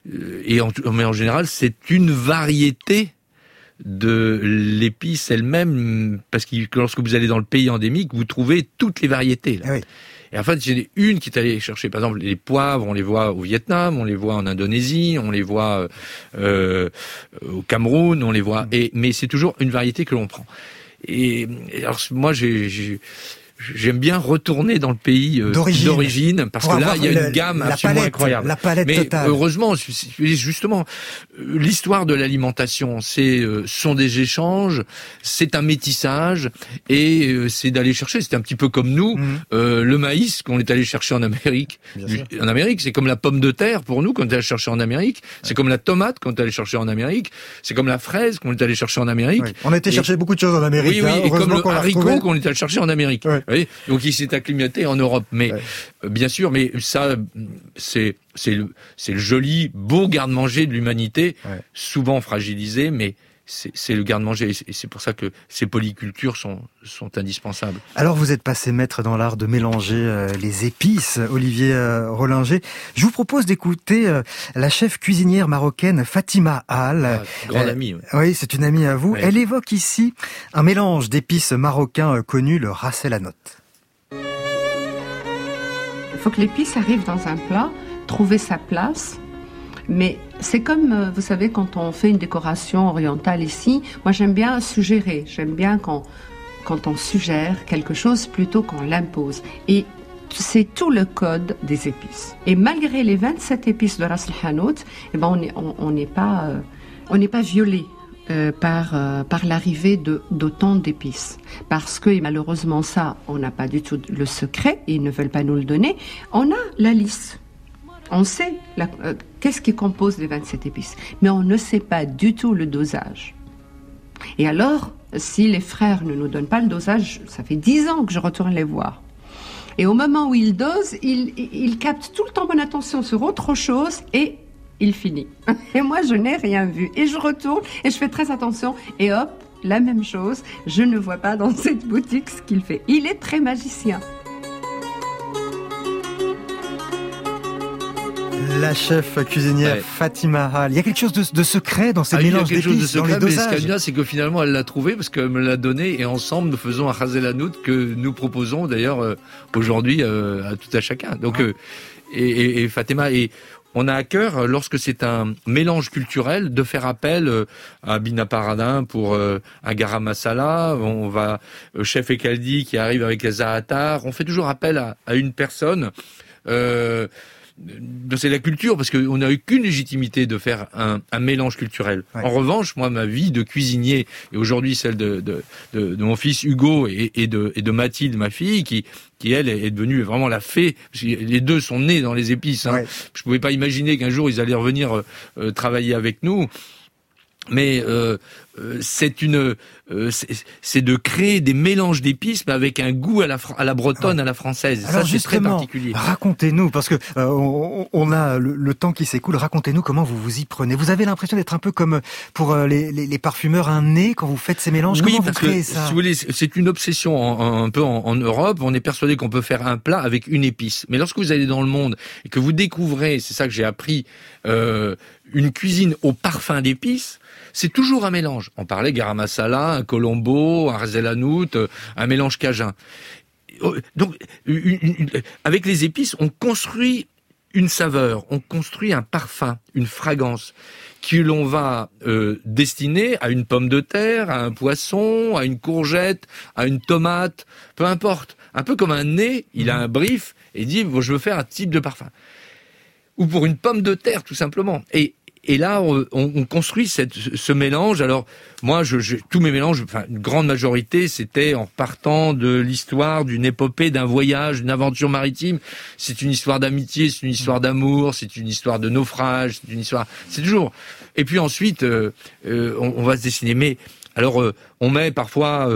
et en, mais en général, c'est une variété de l'épice elle-même, parce que lorsque vous allez dans le pays endémique, vous trouvez toutes les variétés. Là. Ah oui. Et en fait, il y en a une qui est allée chercher, par exemple, les poivres, on les voit au Vietnam, on les voit en Indonésie, on les voit euh, au Cameroun, on les voit. Et mais c'est toujours une variété que l'on prend. Et, et alors moi, j'ai, j'ai J'aime bien retourner dans le pays euh, d'origine. d'origine parce Pour que là il y a une le, gamme absolument palette, incroyable. La palette Mais totale. Heureusement, justement, l'histoire de l'alimentation, c'est euh, sont des échanges, c'est un métissage et euh, c'est d'aller chercher. C'est un petit peu comme nous, mmh. euh, le maïs qu'on est allé chercher en Amérique. En Amérique, c'est comme la pomme de terre pour nous qu'on est allé chercher en Amérique. Ouais. C'est comme la tomate qu'on est allé chercher en Amérique. C'est comme la fraise qu'on est allé chercher en Amérique. Oui. On a été et... chercher beaucoup de choses en Amérique. Oui, oui. Hein, et comme le qu'on haricot qu'on est allé chercher en Amérique. Ouais. Oui, donc il s'est acclimaté en Europe, mais ouais. euh, bien sûr, mais ça, c'est c'est le c'est le joli, beau garde-manger de l'humanité, ouais. souvent fragilisé, mais c'est, c'est le garde-manger, et c'est pour ça que ces polycultures sont sont indispensables. Alors vous êtes passé maître dans l'art de mélanger euh, les épices, Olivier euh, Rollinger. Je vous propose d'écouter euh, la chef cuisinière marocaine Fatima Al. Ah, grande euh, amie. Oui, oui c'est une amie à vous. Ouais. Elle évoque ici un mélange d'épices marocains euh, connu, le ras el hanout. Il faut que l'épice arrive dans un plat, trouver sa place. Mais c'est comme, vous savez, quand on fait une décoration orientale ici, moi j'aime bien suggérer, j'aime bien quand, quand on suggère quelque chose plutôt qu'on l'impose. Et c'est tout le code des épices. Et malgré les vingt-sept épices de Ras el Hanout, eh ben on n'est on, on n'est pas, euh, on n'est pas violé. Euh, par euh, par l'arrivée de d'autant d'épices, parce que et malheureusement ça on n'a pas du tout le secret, ils ne veulent pas nous le donner. On a la liste, on sait la, euh, qu'est-ce qui compose les vingt-sept épices, mais on ne sait pas du tout le dosage. Et alors, si les frères ne nous donnent pas le dosage, ça fait dix ans que je retourne les voir. Et au moment où ils dosent, ils ils captent tout le temps mon attention sur autre chose et il finit. Et moi, je n'ai rien vu. Et je retourne et je fais très attention. Et hop, la même chose. Je ne vois pas dans cette boutique ce qu'il fait. Il est très magicien. La chef cuisinière ouais. Fatima Al. Il y a quelque chose de, de secret dans ces ah, mélanges d'épices, dans les dosages. Mais ce qu'il y a bien, c'est que finalement, elle l'a trouvé parce qu'elle me l'a donné et ensemble, nous faisons un ras el hanout que nous proposons d'ailleurs euh, aujourd'hui euh, à tout à chacun. Donc, euh, et, et, et Fatima et on a à cœur, lorsque c'est un mélange culturel, de faire appel à Bina Paradin pour un garam masala. On va chef Ekaldi qui arrive avec les za'atar. On fait toujours appel à, à une personne. Euh, c'est la culture, parce qu'on n'a eu qu'une légitimité de faire un, un mélange culturel. Ouais. En revanche, moi, ma vie de cuisinier, et aujourd'hui celle de, de, de, de mon fils Hugo et, et, de, et de Mathilde, ma fille, qui, qui elle est devenue vraiment la fée, parce que les deux sont nés dans les épices. Hein. Ouais. Je pouvais pas imaginer qu'un jour ils allaient revenir euh, travailler avec nous. Mais euh, euh, c'est une, euh, c'est, c'est de créer des mélanges d'épices, mais avec un goût à la, à la bretonne, à la française. Alors ça, c'est très particulier. Racontez-nous, parce que euh, on, on a le, le temps qui s'écoule. Racontez-nous comment vous vous y prenez. Vous avez l'impression d'être un peu comme pour euh, les, les, les parfumeurs un nez quand vous faites ces mélanges. Oui, comment parce vous créez que, ça si vous voulez, c'est une obsession en, en, un peu en, en Europe. On est persuadé qu'on peut faire un plat avec une épice. Mais lorsque vous allez dans le monde et que vous découvrez, c'est ça que j'ai appris, euh, une cuisine au parfum d'épices, c'est toujours un mélange. On parlait garam masala, un colombo, un ras el hanout, un mélange cajun. Donc, une, une, avec les épices, on construit une saveur, on construit un parfum, une fragrance que l'on va euh, destiner à une pomme de terre, à un poisson, à une courgette, à une tomate, peu importe. Un peu comme un nez, il a un brief et dit bon, « je veux faire un type de parfum ». Ou pour une pomme de terre, tout simplement. Et Et là, on, on construit cette, ce mélange. Alors, moi, je, je, tous mes mélanges, enfin, une grande majorité, c'était en partant de l'histoire d'une épopée, d'un voyage, d'une aventure maritime. C'est une histoire d'amitié, c'est une histoire d'amour, c'est une histoire de naufrage, c'est une histoire... C'est toujours... Et puis ensuite, euh, euh, on, on va se dessiner. Mais, alors, euh, on met parfois... Euh,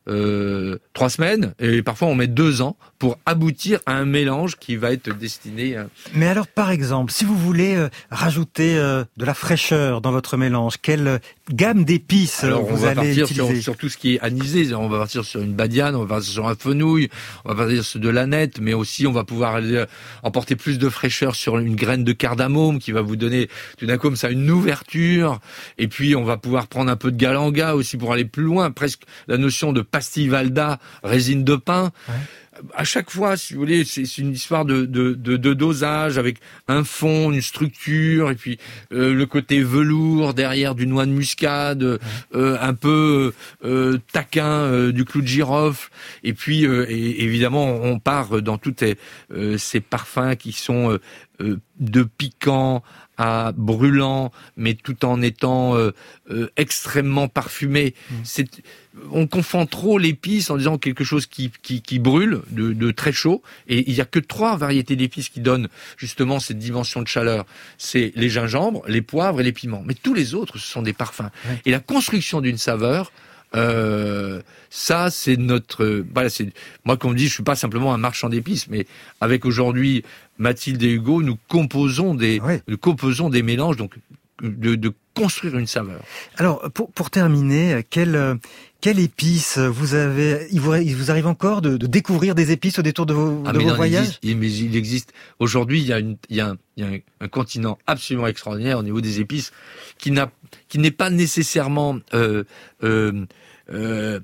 euh, trois semaines, et parfois on met deux ans pour aboutir à un mélange qui va être destiné à... Mais alors, par exemple, si vous voulez euh, rajouter euh, de la fraîcheur dans votre mélange, quelle euh, gamme d'épices euh, alors, vous on va allez partir utiliser sur, sur tout ce qui est anisé. On va partir sur une badiane, on va partir sur un fenouil, on va partir sur de l'aneth, mais aussi on va pouvoir aller emporter plus de fraîcheur sur une graine de cardamome qui va vous donner tout d'un coup comme ça une ouverture. Et puis on va pouvoir prendre un peu de galanga aussi pour aller plus loin, presque la notion de pastille valda, résine de pin. Ouais. À chaque fois, si vous voulez, c'est une histoire de, de, de, de dosage avec un fond, une structure, et puis euh, le côté velours derrière du noix de muscade, ouais. euh, un peu euh, taquin euh, du clou de girofle, et puis euh, et, évidemment on part dans tous euh, ces parfums qui sont euh, euh, de piquant à brûlant, mais tout en étant euh, euh, extrêmement parfumé. Mmh. C'est, on confond trop l'épice en disant quelque chose qui qui, qui brûle, de, de très chaud. Et il y a que trois variétés d'épices qui donnent justement cette dimension de chaleur. C'est les gingembres, les poivres et les piments. Mais tous les autres, ce sont des parfums. Mmh. Et la construction d'une saveur, Euh, ça c'est notre euh, voilà, c'est moi qu'on me dit je suis pas simplement un marchand d'épices, mais avec aujourd'hui Mathilde et Hugo nous composons des ouais. nous composons des mélanges, donc de, de construire une saveur. Alors pour pour terminer, quelle quelle épice vous avez il vous, il vous arrive encore de, de découvrir des épices au détour de vos, ah, de vos non, voyages? Il existe, mais il existe aujourd'hui, il y a une il y a un, il y a un, un continent absolument extraordinaire au niveau des épices qui n'a qui n'est pas nécessairement euh, euh, euh,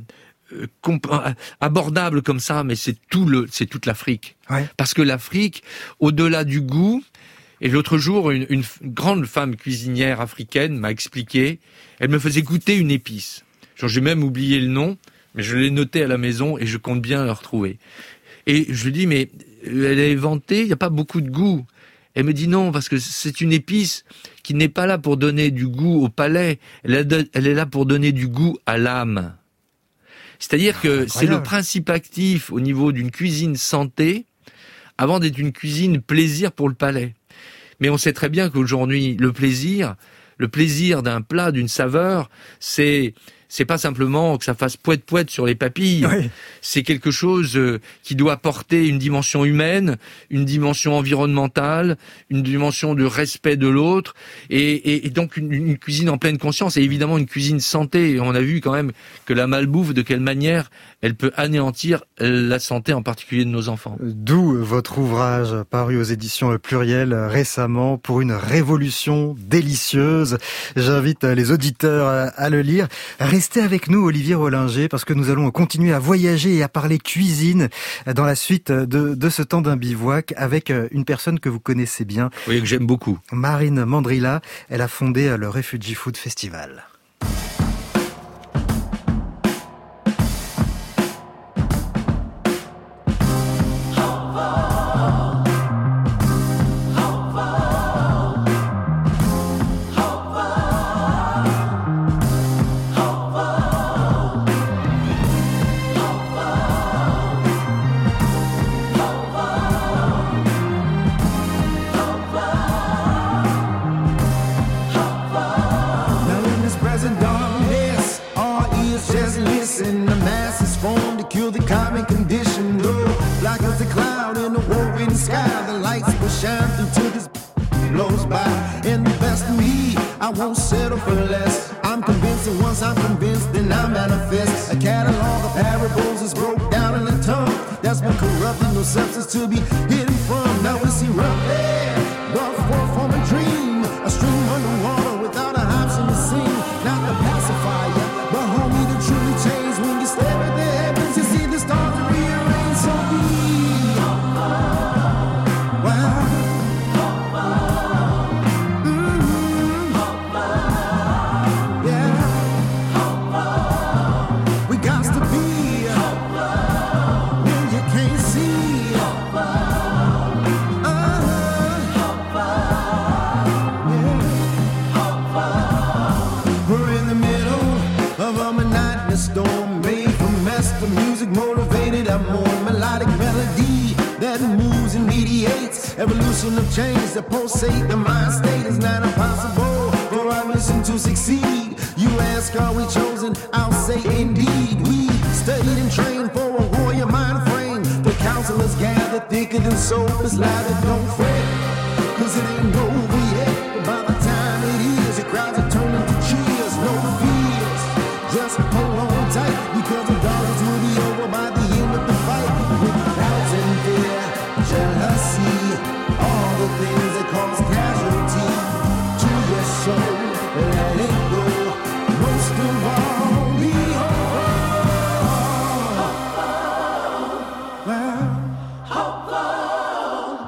abordable comme ça, mais c'est tout le, c'est toute l'Afrique. Ouais. Parce que l'Afrique, au-delà du goût, et l'autre jour, une, une grande femme cuisinière africaine m'a expliqué, elle me faisait goûter une épice. Genre, j'ai même oublié le nom, mais je l'ai noté à la maison et je compte bien le retrouver. Et je lui dis, mais elle est inventée, il n'y a pas beaucoup de goût. Elle me dit non, parce que c'est une épice qui n'est pas là pour donner du goût au palais, elle est là pour donner du goût à l'âme. C'est-à-dire que c'est le principe actif au niveau d'une cuisine santé, avant d'être une cuisine plaisir pour le palais. Mais on sait très bien qu'aujourd'hui, le plaisir, le plaisir d'un plat, d'une saveur, c'est... c'est pas simplement que ça fasse poète-poète sur les papilles. Oui. C'est quelque chose qui doit porter une dimension humaine, une dimension environnementale, une dimension de respect de l'autre, et, et, et donc une, une cuisine en pleine conscience, et évidemment une cuisine santé. Et on a vu quand même que la malbouffe, de quelle manière elle peut anéantir la santé, en particulier de nos enfants. D'où votre ouvrage paru aux éditions Pluriel récemment, pour une révolution délicieuse. J'invite les auditeurs à le lire. Restez avec nous, Olivier Rollinger, parce que nous allons continuer à voyager et à parler cuisine dans la suite de, de ce temps d'un bivouac avec une personne que vous connaissez bien. Oui, que j'aime beaucoup. Marine Mandrilla. Elle a fondé le Refugee Food Festival. Substance to be hidden from. Now we see rough air, rough forth from a dream, a stream underwater without a option to sing. Not the pacifier, but homie, the truly change. When you stare at the heavens, you see the stars rearrange. So be wow. Mm-hmm. Yeah. We got to be when you can't see. Storm made from master music, motivated a more melodic melody that moves and mediates evolution of change that pulsate. The mind state is not impossible for our mission to succeed. You ask, are we chosen? I'll say indeed. We studied and trained for a warrior mind frame. The counselors gather thicker than soap. It's live and don't fret, cause it ain't over yet. But by the time it is, the crowds are turning to cheers. No fears, just hold on tight, because the dollars will be over by the end of the fight. With doubts and fear, jealousy, all the things that cause casualty to your soul. Let it go. Most of all, be hopeful. Well, hopeful,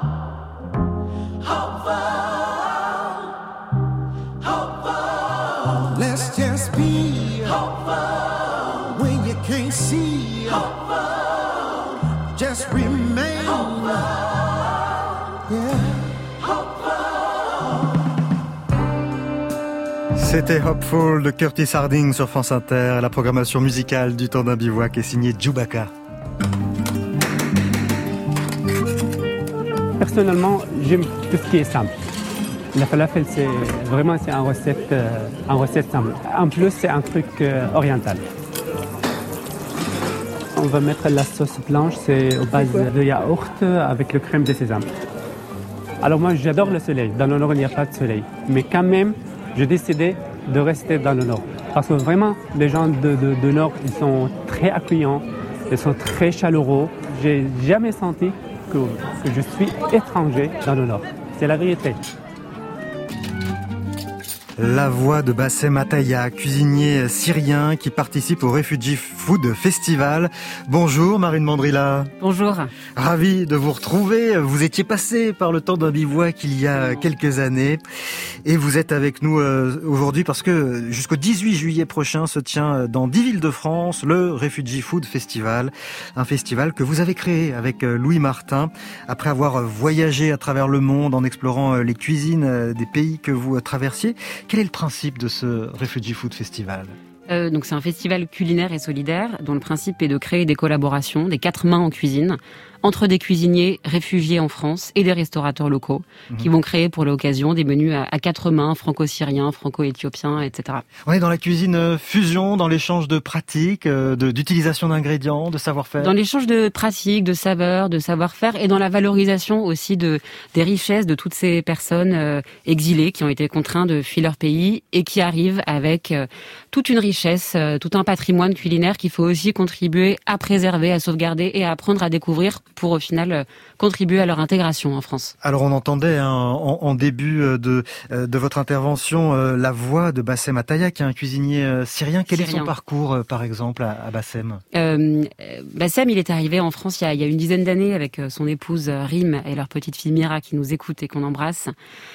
hopeful, hopeful. Let's just be hopeful when you can't see. Hopeful, just remain hopeful. Yeah. C'était Hopeful de Curtis Harding sur France Inter. La programmation musicale du temps d'un bivouac est signée Djoubaka. Personnellement, j'aime tout ce qui est simple. La falafel, c'est vraiment c'est une recette, euh, une recette simple. En plus, c'est un truc euh, oriental. On va mettre la sauce blanche, c'est au base de yaourt avec le crème de sésame. Alors moi, j'adore le soleil. Dans le nord, il n'y a pas de soleil. Mais quand même, j'ai décidé de rester dans le nord. Parce que vraiment, les gens de, de, de nord, ils sont très accueillants, ils sont très chaleureux. J'ai jamais senti que, que je suis étranger dans le nord. C'est la vérité. La voix de Bassem Ataya, cuisinier syrien qui participe au Refugee Food Festival. Bonjour Marine Mandrila. Bonjour. Ravi de vous retrouver. Vous étiez passé par le temps d'un bivouac il y a quelques années et vous êtes avec nous aujourd'hui parce que jusqu'au dix-huit juillet prochain se tient dans dix villes de France le Refugee Food Festival. Un festival que vous avez créé avec Louis Martin après avoir voyagé à travers le monde en explorant les cuisines des pays que vous traversiez. Quel est le principe de ce Refugee Food Festival ? Euh, donc c'est un festival culinaire et solidaire dont le principe est de créer des collaborations, des quatre mains en cuisine, entre des cuisiniers réfugiés en France et des restaurateurs locaux mmh. qui vont créer pour l'occasion des menus à, à quatre mains, franco-syriens, franco-éthiopiens, et cetera. On est dans la cuisine fusion, dans l'échange de pratiques, de, d'utilisation d'ingrédients, de savoir-faire. Dans l'échange de pratiques, de saveurs, de savoir-faire et dans la valorisation aussi de des richesses de toutes ces personnes euh, exilées qui ont été contraintes de fuir leur pays et qui arrivent avec euh, toute une richesse, euh, tout un patrimoine culinaire qu'il faut aussi contribuer à préserver, à sauvegarder et à apprendre à découvrir pour au final euh, contribuer à leur intégration en France. Alors on entendait hein, en, en début de, de votre intervention euh, la voix de Bassem Ataya, qui est un cuisinier euh, syrien. Quel syrien. est son parcours euh, par exemple à, à Bassem euh, Bassem, il est arrivé en France il y a, il y a une dizaine d'années avec son épouse Rim et leur petite fille Mira qui nous écoute et qu'on embrasse.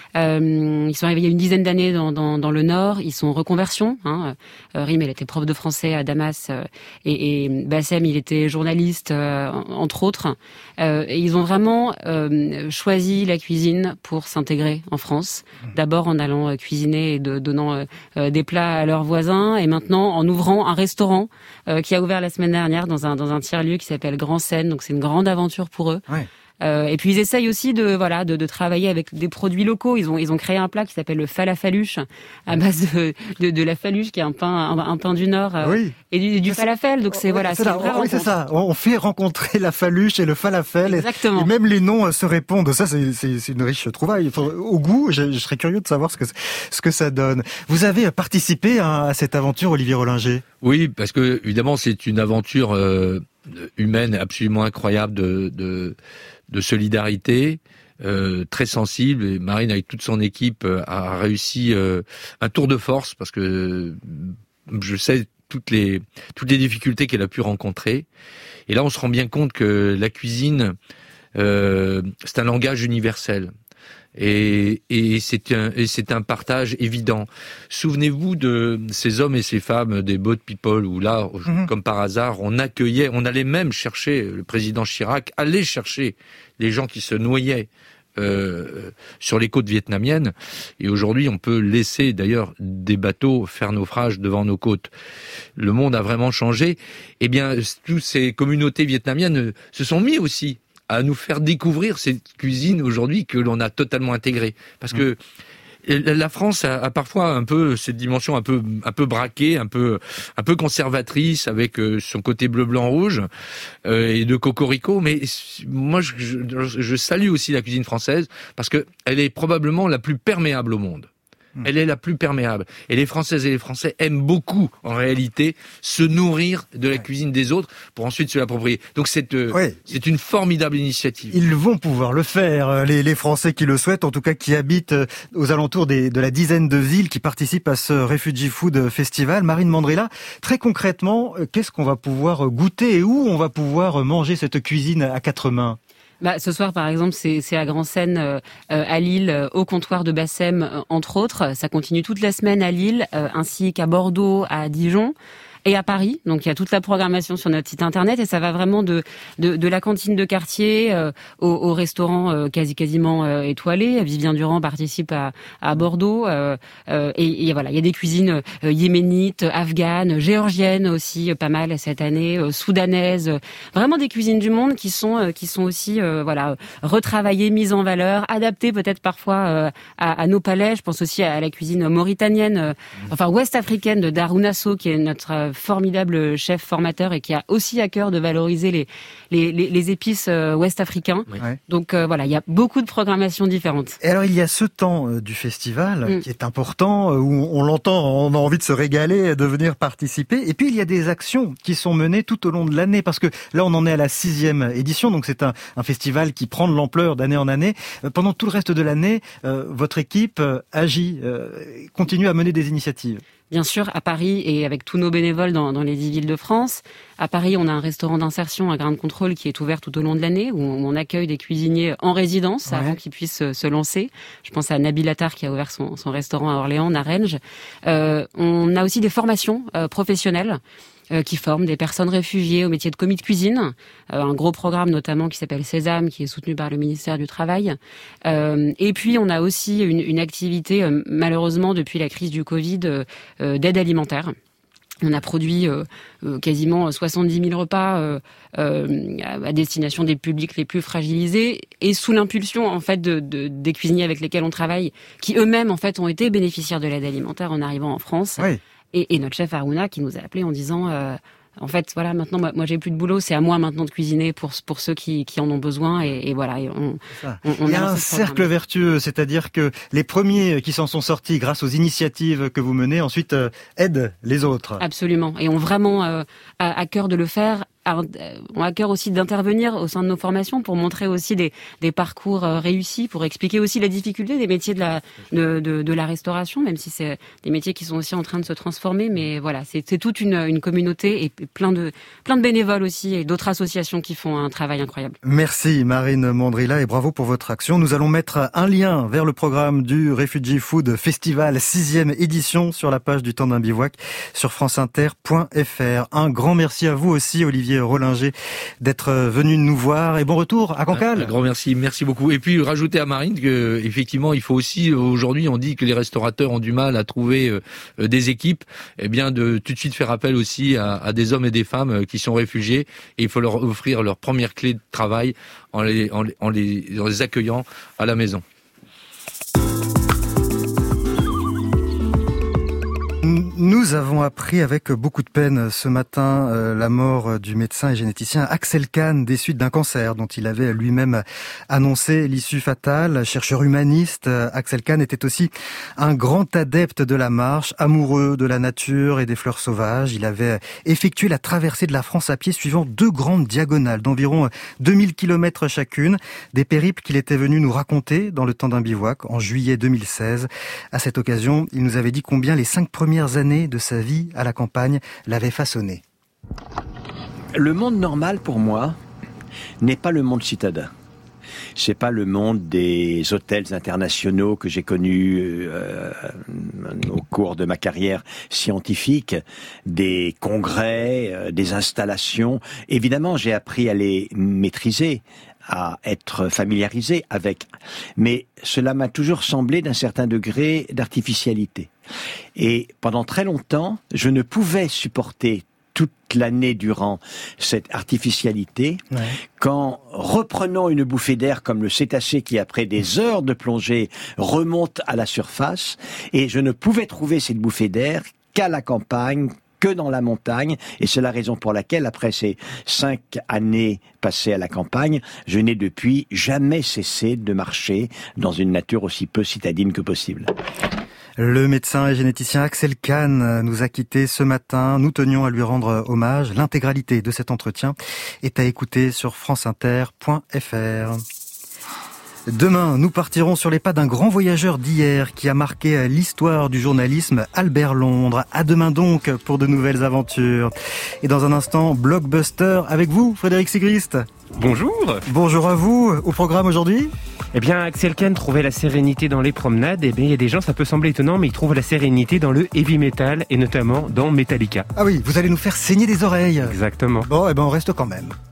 Euh, ils sont arrivés il y a une dizaine d'années dans, dans, dans le Nord, ils sont en reconversion. Hein. Euh, Rim, elle était prof de français à Damas euh, et, et Bassem, il était journaliste euh, entre autres. Euh, et ils ont vraiment euh, choisi la cuisine pour s'intégrer en France. D'abord en allant euh, cuisiner et de, donnant euh, des plats à leurs voisins, et maintenant en ouvrant un restaurant euh, qui a ouvert la semaine dernière dans un dans un tiers-lieu qui s'appelle Grand Seine. Donc c'est une grande aventure pour eux. Ouais. Euh, et puis ils essayent aussi de voilà de, de travailler avec des produits locaux. Ils ont ils ont créé un plat qui s'appelle le falafaluche à base de de, de la faluche qui est un pain un, un pain du Nord euh, oui. et du, du falafel. Donc c'est oui, voilà c'est, c'est ça, vraiment oui, c'est ça. On fait rencontrer la faluche et le falafel. Exactement. Et, et même les noms se répondent. Ça c'est c'est, c'est une riche trouvaille. Au goût, je, je serais curieux de savoir ce que ce que ça donne. Vous avez participé à, à cette aventure, Olivier Rollinger ? Oui, parce que évidemment c'est une aventure euh, humaine absolument incroyable de de de solidarité, euh, très sensible. Et Marine, avec toute son équipe, a réussi euh, un tour de force parce que euh, je sais toutes les toutes les difficultés qu'elle a pu rencontrer. Et là, on se rend bien compte que la cuisine, euh, c'est un langage universel. Et, et, c'est un, et c'est un partage évident. Souvenez-vous de ces hommes et ces femmes des Boat People où là, mmh. comme par hasard, on accueillait, on allait même chercher, le président Chirac allait chercher les gens qui se noyaient euh, sur les côtes vietnamiennes. Et aujourd'hui, on peut laisser d'ailleurs des bateaux faire naufrage devant nos côtes. Le monde a vraiment changé. Eh bien, toutes ces communautés vietnamiennes se sont mis aussi à nous faire découvrir cette cuisine aujourd'hui que l'on a totalement intégrée. Parce que La France a, a parfois un peu cette dimension un peu un peu braquée, un peu un peu conservatrice avec euh, son côté bleu blanc rouge euh, et de cocorico. Mais moi, je, je, je salue aussi la cuisine française parce que elle est probablement la plus perméable au monde. Elle est la plus perméable. Et les Françaises et les Français aiment beaucoup, en réalité, se nourrir de la cuisine des autres pour ensuite se l'approprier. Donc c'est euh, oui. c'est une formidable initiative. Ils vont pouvoir le faire, les, les Français qui le souhaitent, en tout cas qui habitent aux alentours des, de la dizaine de villes qui participent à ce Refugee Food Festival. Marine Mandrilla, très concrètement, qu'est-ce qu'on va pouvoir goûter et où on va pouvoir manger cette cuisine à quatre mains ? Bah, ce soir, par exemple, c'est, c'est à Grand-Seine, euh, à Lille, euh, au comptoir de Bassem, euh, entre autres. Ça continue toute la semaine à Lille, euh, ainsi qu'à Bordeaux, à Dijon et à Paris. Donc il y a toute la programmation sur notre site internet et ça va vraiment de de, de la cantine de quartier euh, au, au restaurant euh, quasi quasiment euh, étoilé. Vivien Durand participe à à Bordeaux euh, euh, et, et voilà, il y a des cuisines euh, yéménites, afghanes, géorgiennes aussi euh, pas mal cette année, euh, soudanaises, euh, vraiment des cuisines du monde qui sont euh, qui sont aussi euh, voilà retravaillées, mises en valeur, adaptées peut-être parfois euh, à, à nos palais. Je pense aussi à la cuisine mauritanienne, euh, enfin ouest africaine de Darou Nasso qui est notre euh, formidable chef formateur et qui a aussi à cœur de valoriser les les, les, les épices euh, ouest-africains. Oui. Donc euh, voilà, il y a beaucoup de programmations différentes. Et alors il y a ce temps euh, du festival mm. qui est important, euh, où on, on l'entend, on a envie de se régaler, de venir participer. Et puis il y a des actions qui sont menées tout au long de l'année, parce que là on en est à la sixième édition, donc c'est un, un festival qui prend de l'ampleur d'année en année. Euh, pendant tout le reste de l'année, euh, votre équipe euh, agit, euh, continue à mener des initiatives. Bien sûr, à Paris et avec tous nos bénévoles dans, dans les dix villes de France. À Paris, on a un restaurant d'insertion, un grain de contrôle qui est ouvert tout au long de l'année, où on accueille des cuisiniers en résidence ouais. avant qu'ils puissent se lancer. Je pense à Nabil Attar qui a ouvert son, son restaurant à Orléans, Narange. Euh, on a aussi des formations euh, professionnelles qui forment des personnes réfugiées au métier de commis de cuisine. Euh, un gros programme notamment qui s'appelle Sésame, qui est soutenu par le ministère du Travail. Euh, et puis on a aussi une, une activité, euh, malheureusement depuis la crise du Covid, euh, d'aide alimentaire. On a produit euh, euh, quasiment soixante-dix mille repas euh, euh, à destination des publics les plus fragilisés et sous l'impulsion en fait de, de, des cuisiniers avec lesquels on travaille, qui eux-mêmes en fait ont été bénéficiaires de l'aide alimentaire en arrivant en France. Oui. Et, et notre chef Harouna qui nous a appelé en disant euh, en fait voilà maintenant moi, moi j'ai plus de boulot, c'est à moi maintenant de cuisiner pour pour ceux qui qui en ont besoin et, et voilà et on, on, on il y a un cercle vertueux, c'est-à-dire que les premiers qui s'en sont sortis grâce aux initiatives que vous menez ensuite euh, aident les autres. Absolument, et ont vraiment euh, à, à cœur de le faire. On a à cœur aussi d'intervenir au sein de nos formations pour montrer aussi des, des parcours réussis, pour expliquer aussi la difficulté des métiers de la, de, de, de la restauration, même si c'est des métiers qui sont aussi en train de se transformer. Mais voilà, c'est, c'est toute une, une communauté et plein de, plein de bénévoles aussi et d'autres associations qui font un travail incroyable. Merci Marine Mandrilla et bravo pour votre action. Nous allons mettre un lien vers le programme du Refugee Food Festival sixième édition sur la page du Temps d'un bivouac sur franceinter point f r. Un grand merci à vous aussi Olivier Rollinger d'être venu nous voir et bon retour à Cancale. Un, un grand merci, merci beaucoup. Et puis rajouter à Marine que effectivement il faut aussi, aujourd'hui on dit que les restaurateurs ont du mal à trouver euh, des équipes, et eh bien de tout de suite faire appel aussi à, à des hommes et des femmes qui sont réfugiés et il faut leur offrir leur première clé de travail en les, en les, en les, en les accueillant à la maison. Nous avons appris avec beaucoup de peine ce matin euh, la mort du médecin et généticien Axel Kahn des suites d'un cancer dont il avait lui-même annoncé l'issue fatale. Chercheur humaniste, Axel Kahn était aussi un grand adepte de la marche, amoureux de la nature et des fleurs sauvages. Il avait effectué la traversée de la France à pied suivant deux grandes diagonales d'environ deux mille kilomètres chacune, des périples qu'il était venu nous raconter dans le Temps d'un bivouac en juillet deux mille seize. À cette occasion, il nous avait dit combien les cinq premières années de sa vie à la campagne l'avait façonné. Le monde normal pour moi n'est pas le monde citadin. C'est pas le monde des hôtels internationaux que j'ai connus euh, au cours de ma carrière scientifique, des congrès, euh, des installations. Évidemment, j'ai appris à les maîtriser, à être familiarisé avec. Mais cela m'a toujours semblé d'un certain degré d'artificialité. Et pendant très longtemps, je ne pouvais supporter toute l'année durant cette artificialité, ouais. Qu'en reprenant une bouffée d'air comme le cétacé qui, après des heures de plongée, remonte à la surface, et je ne pouvais trouver cette bouffée d'air qu'à la campagne, que dans la montagne, et c'est la raison pour laquelle, après ces cinq années passées à la campagne, je n'ai depuis jamais cessé de marcher dans une nature aussi peu citadine que possible. Le médecin et généticien Axel Kahn nous a quittés ce matin. Nous tenions à lui rendre hommage. L'intégralité de cet entretien est à écouter sur franceinter point f r. Demain, nous partirons sur les pas d'un grand voyageur d'hier qui a marqué l'histoire du journalisme, Albert Londres. À demain donc pour de nouvelles aventures. Et dans un instant, Blockbuster avec vous, Frédéric Sigrist. Bonjour. Bonjour à vous. Au programme aujourd'hui ? Eh bien, Axel Kahn trouvait la sérénité dans les promenades. Eh bien, il y a des gens, ça peut sembler étonnant, mais ils trouvent la sérénité dans le heavy metal et notamment dans Metallica. Ah oui, vous allez nous faire saigner des oreilles. Exactement. Bon, eh ben, on reste quand même.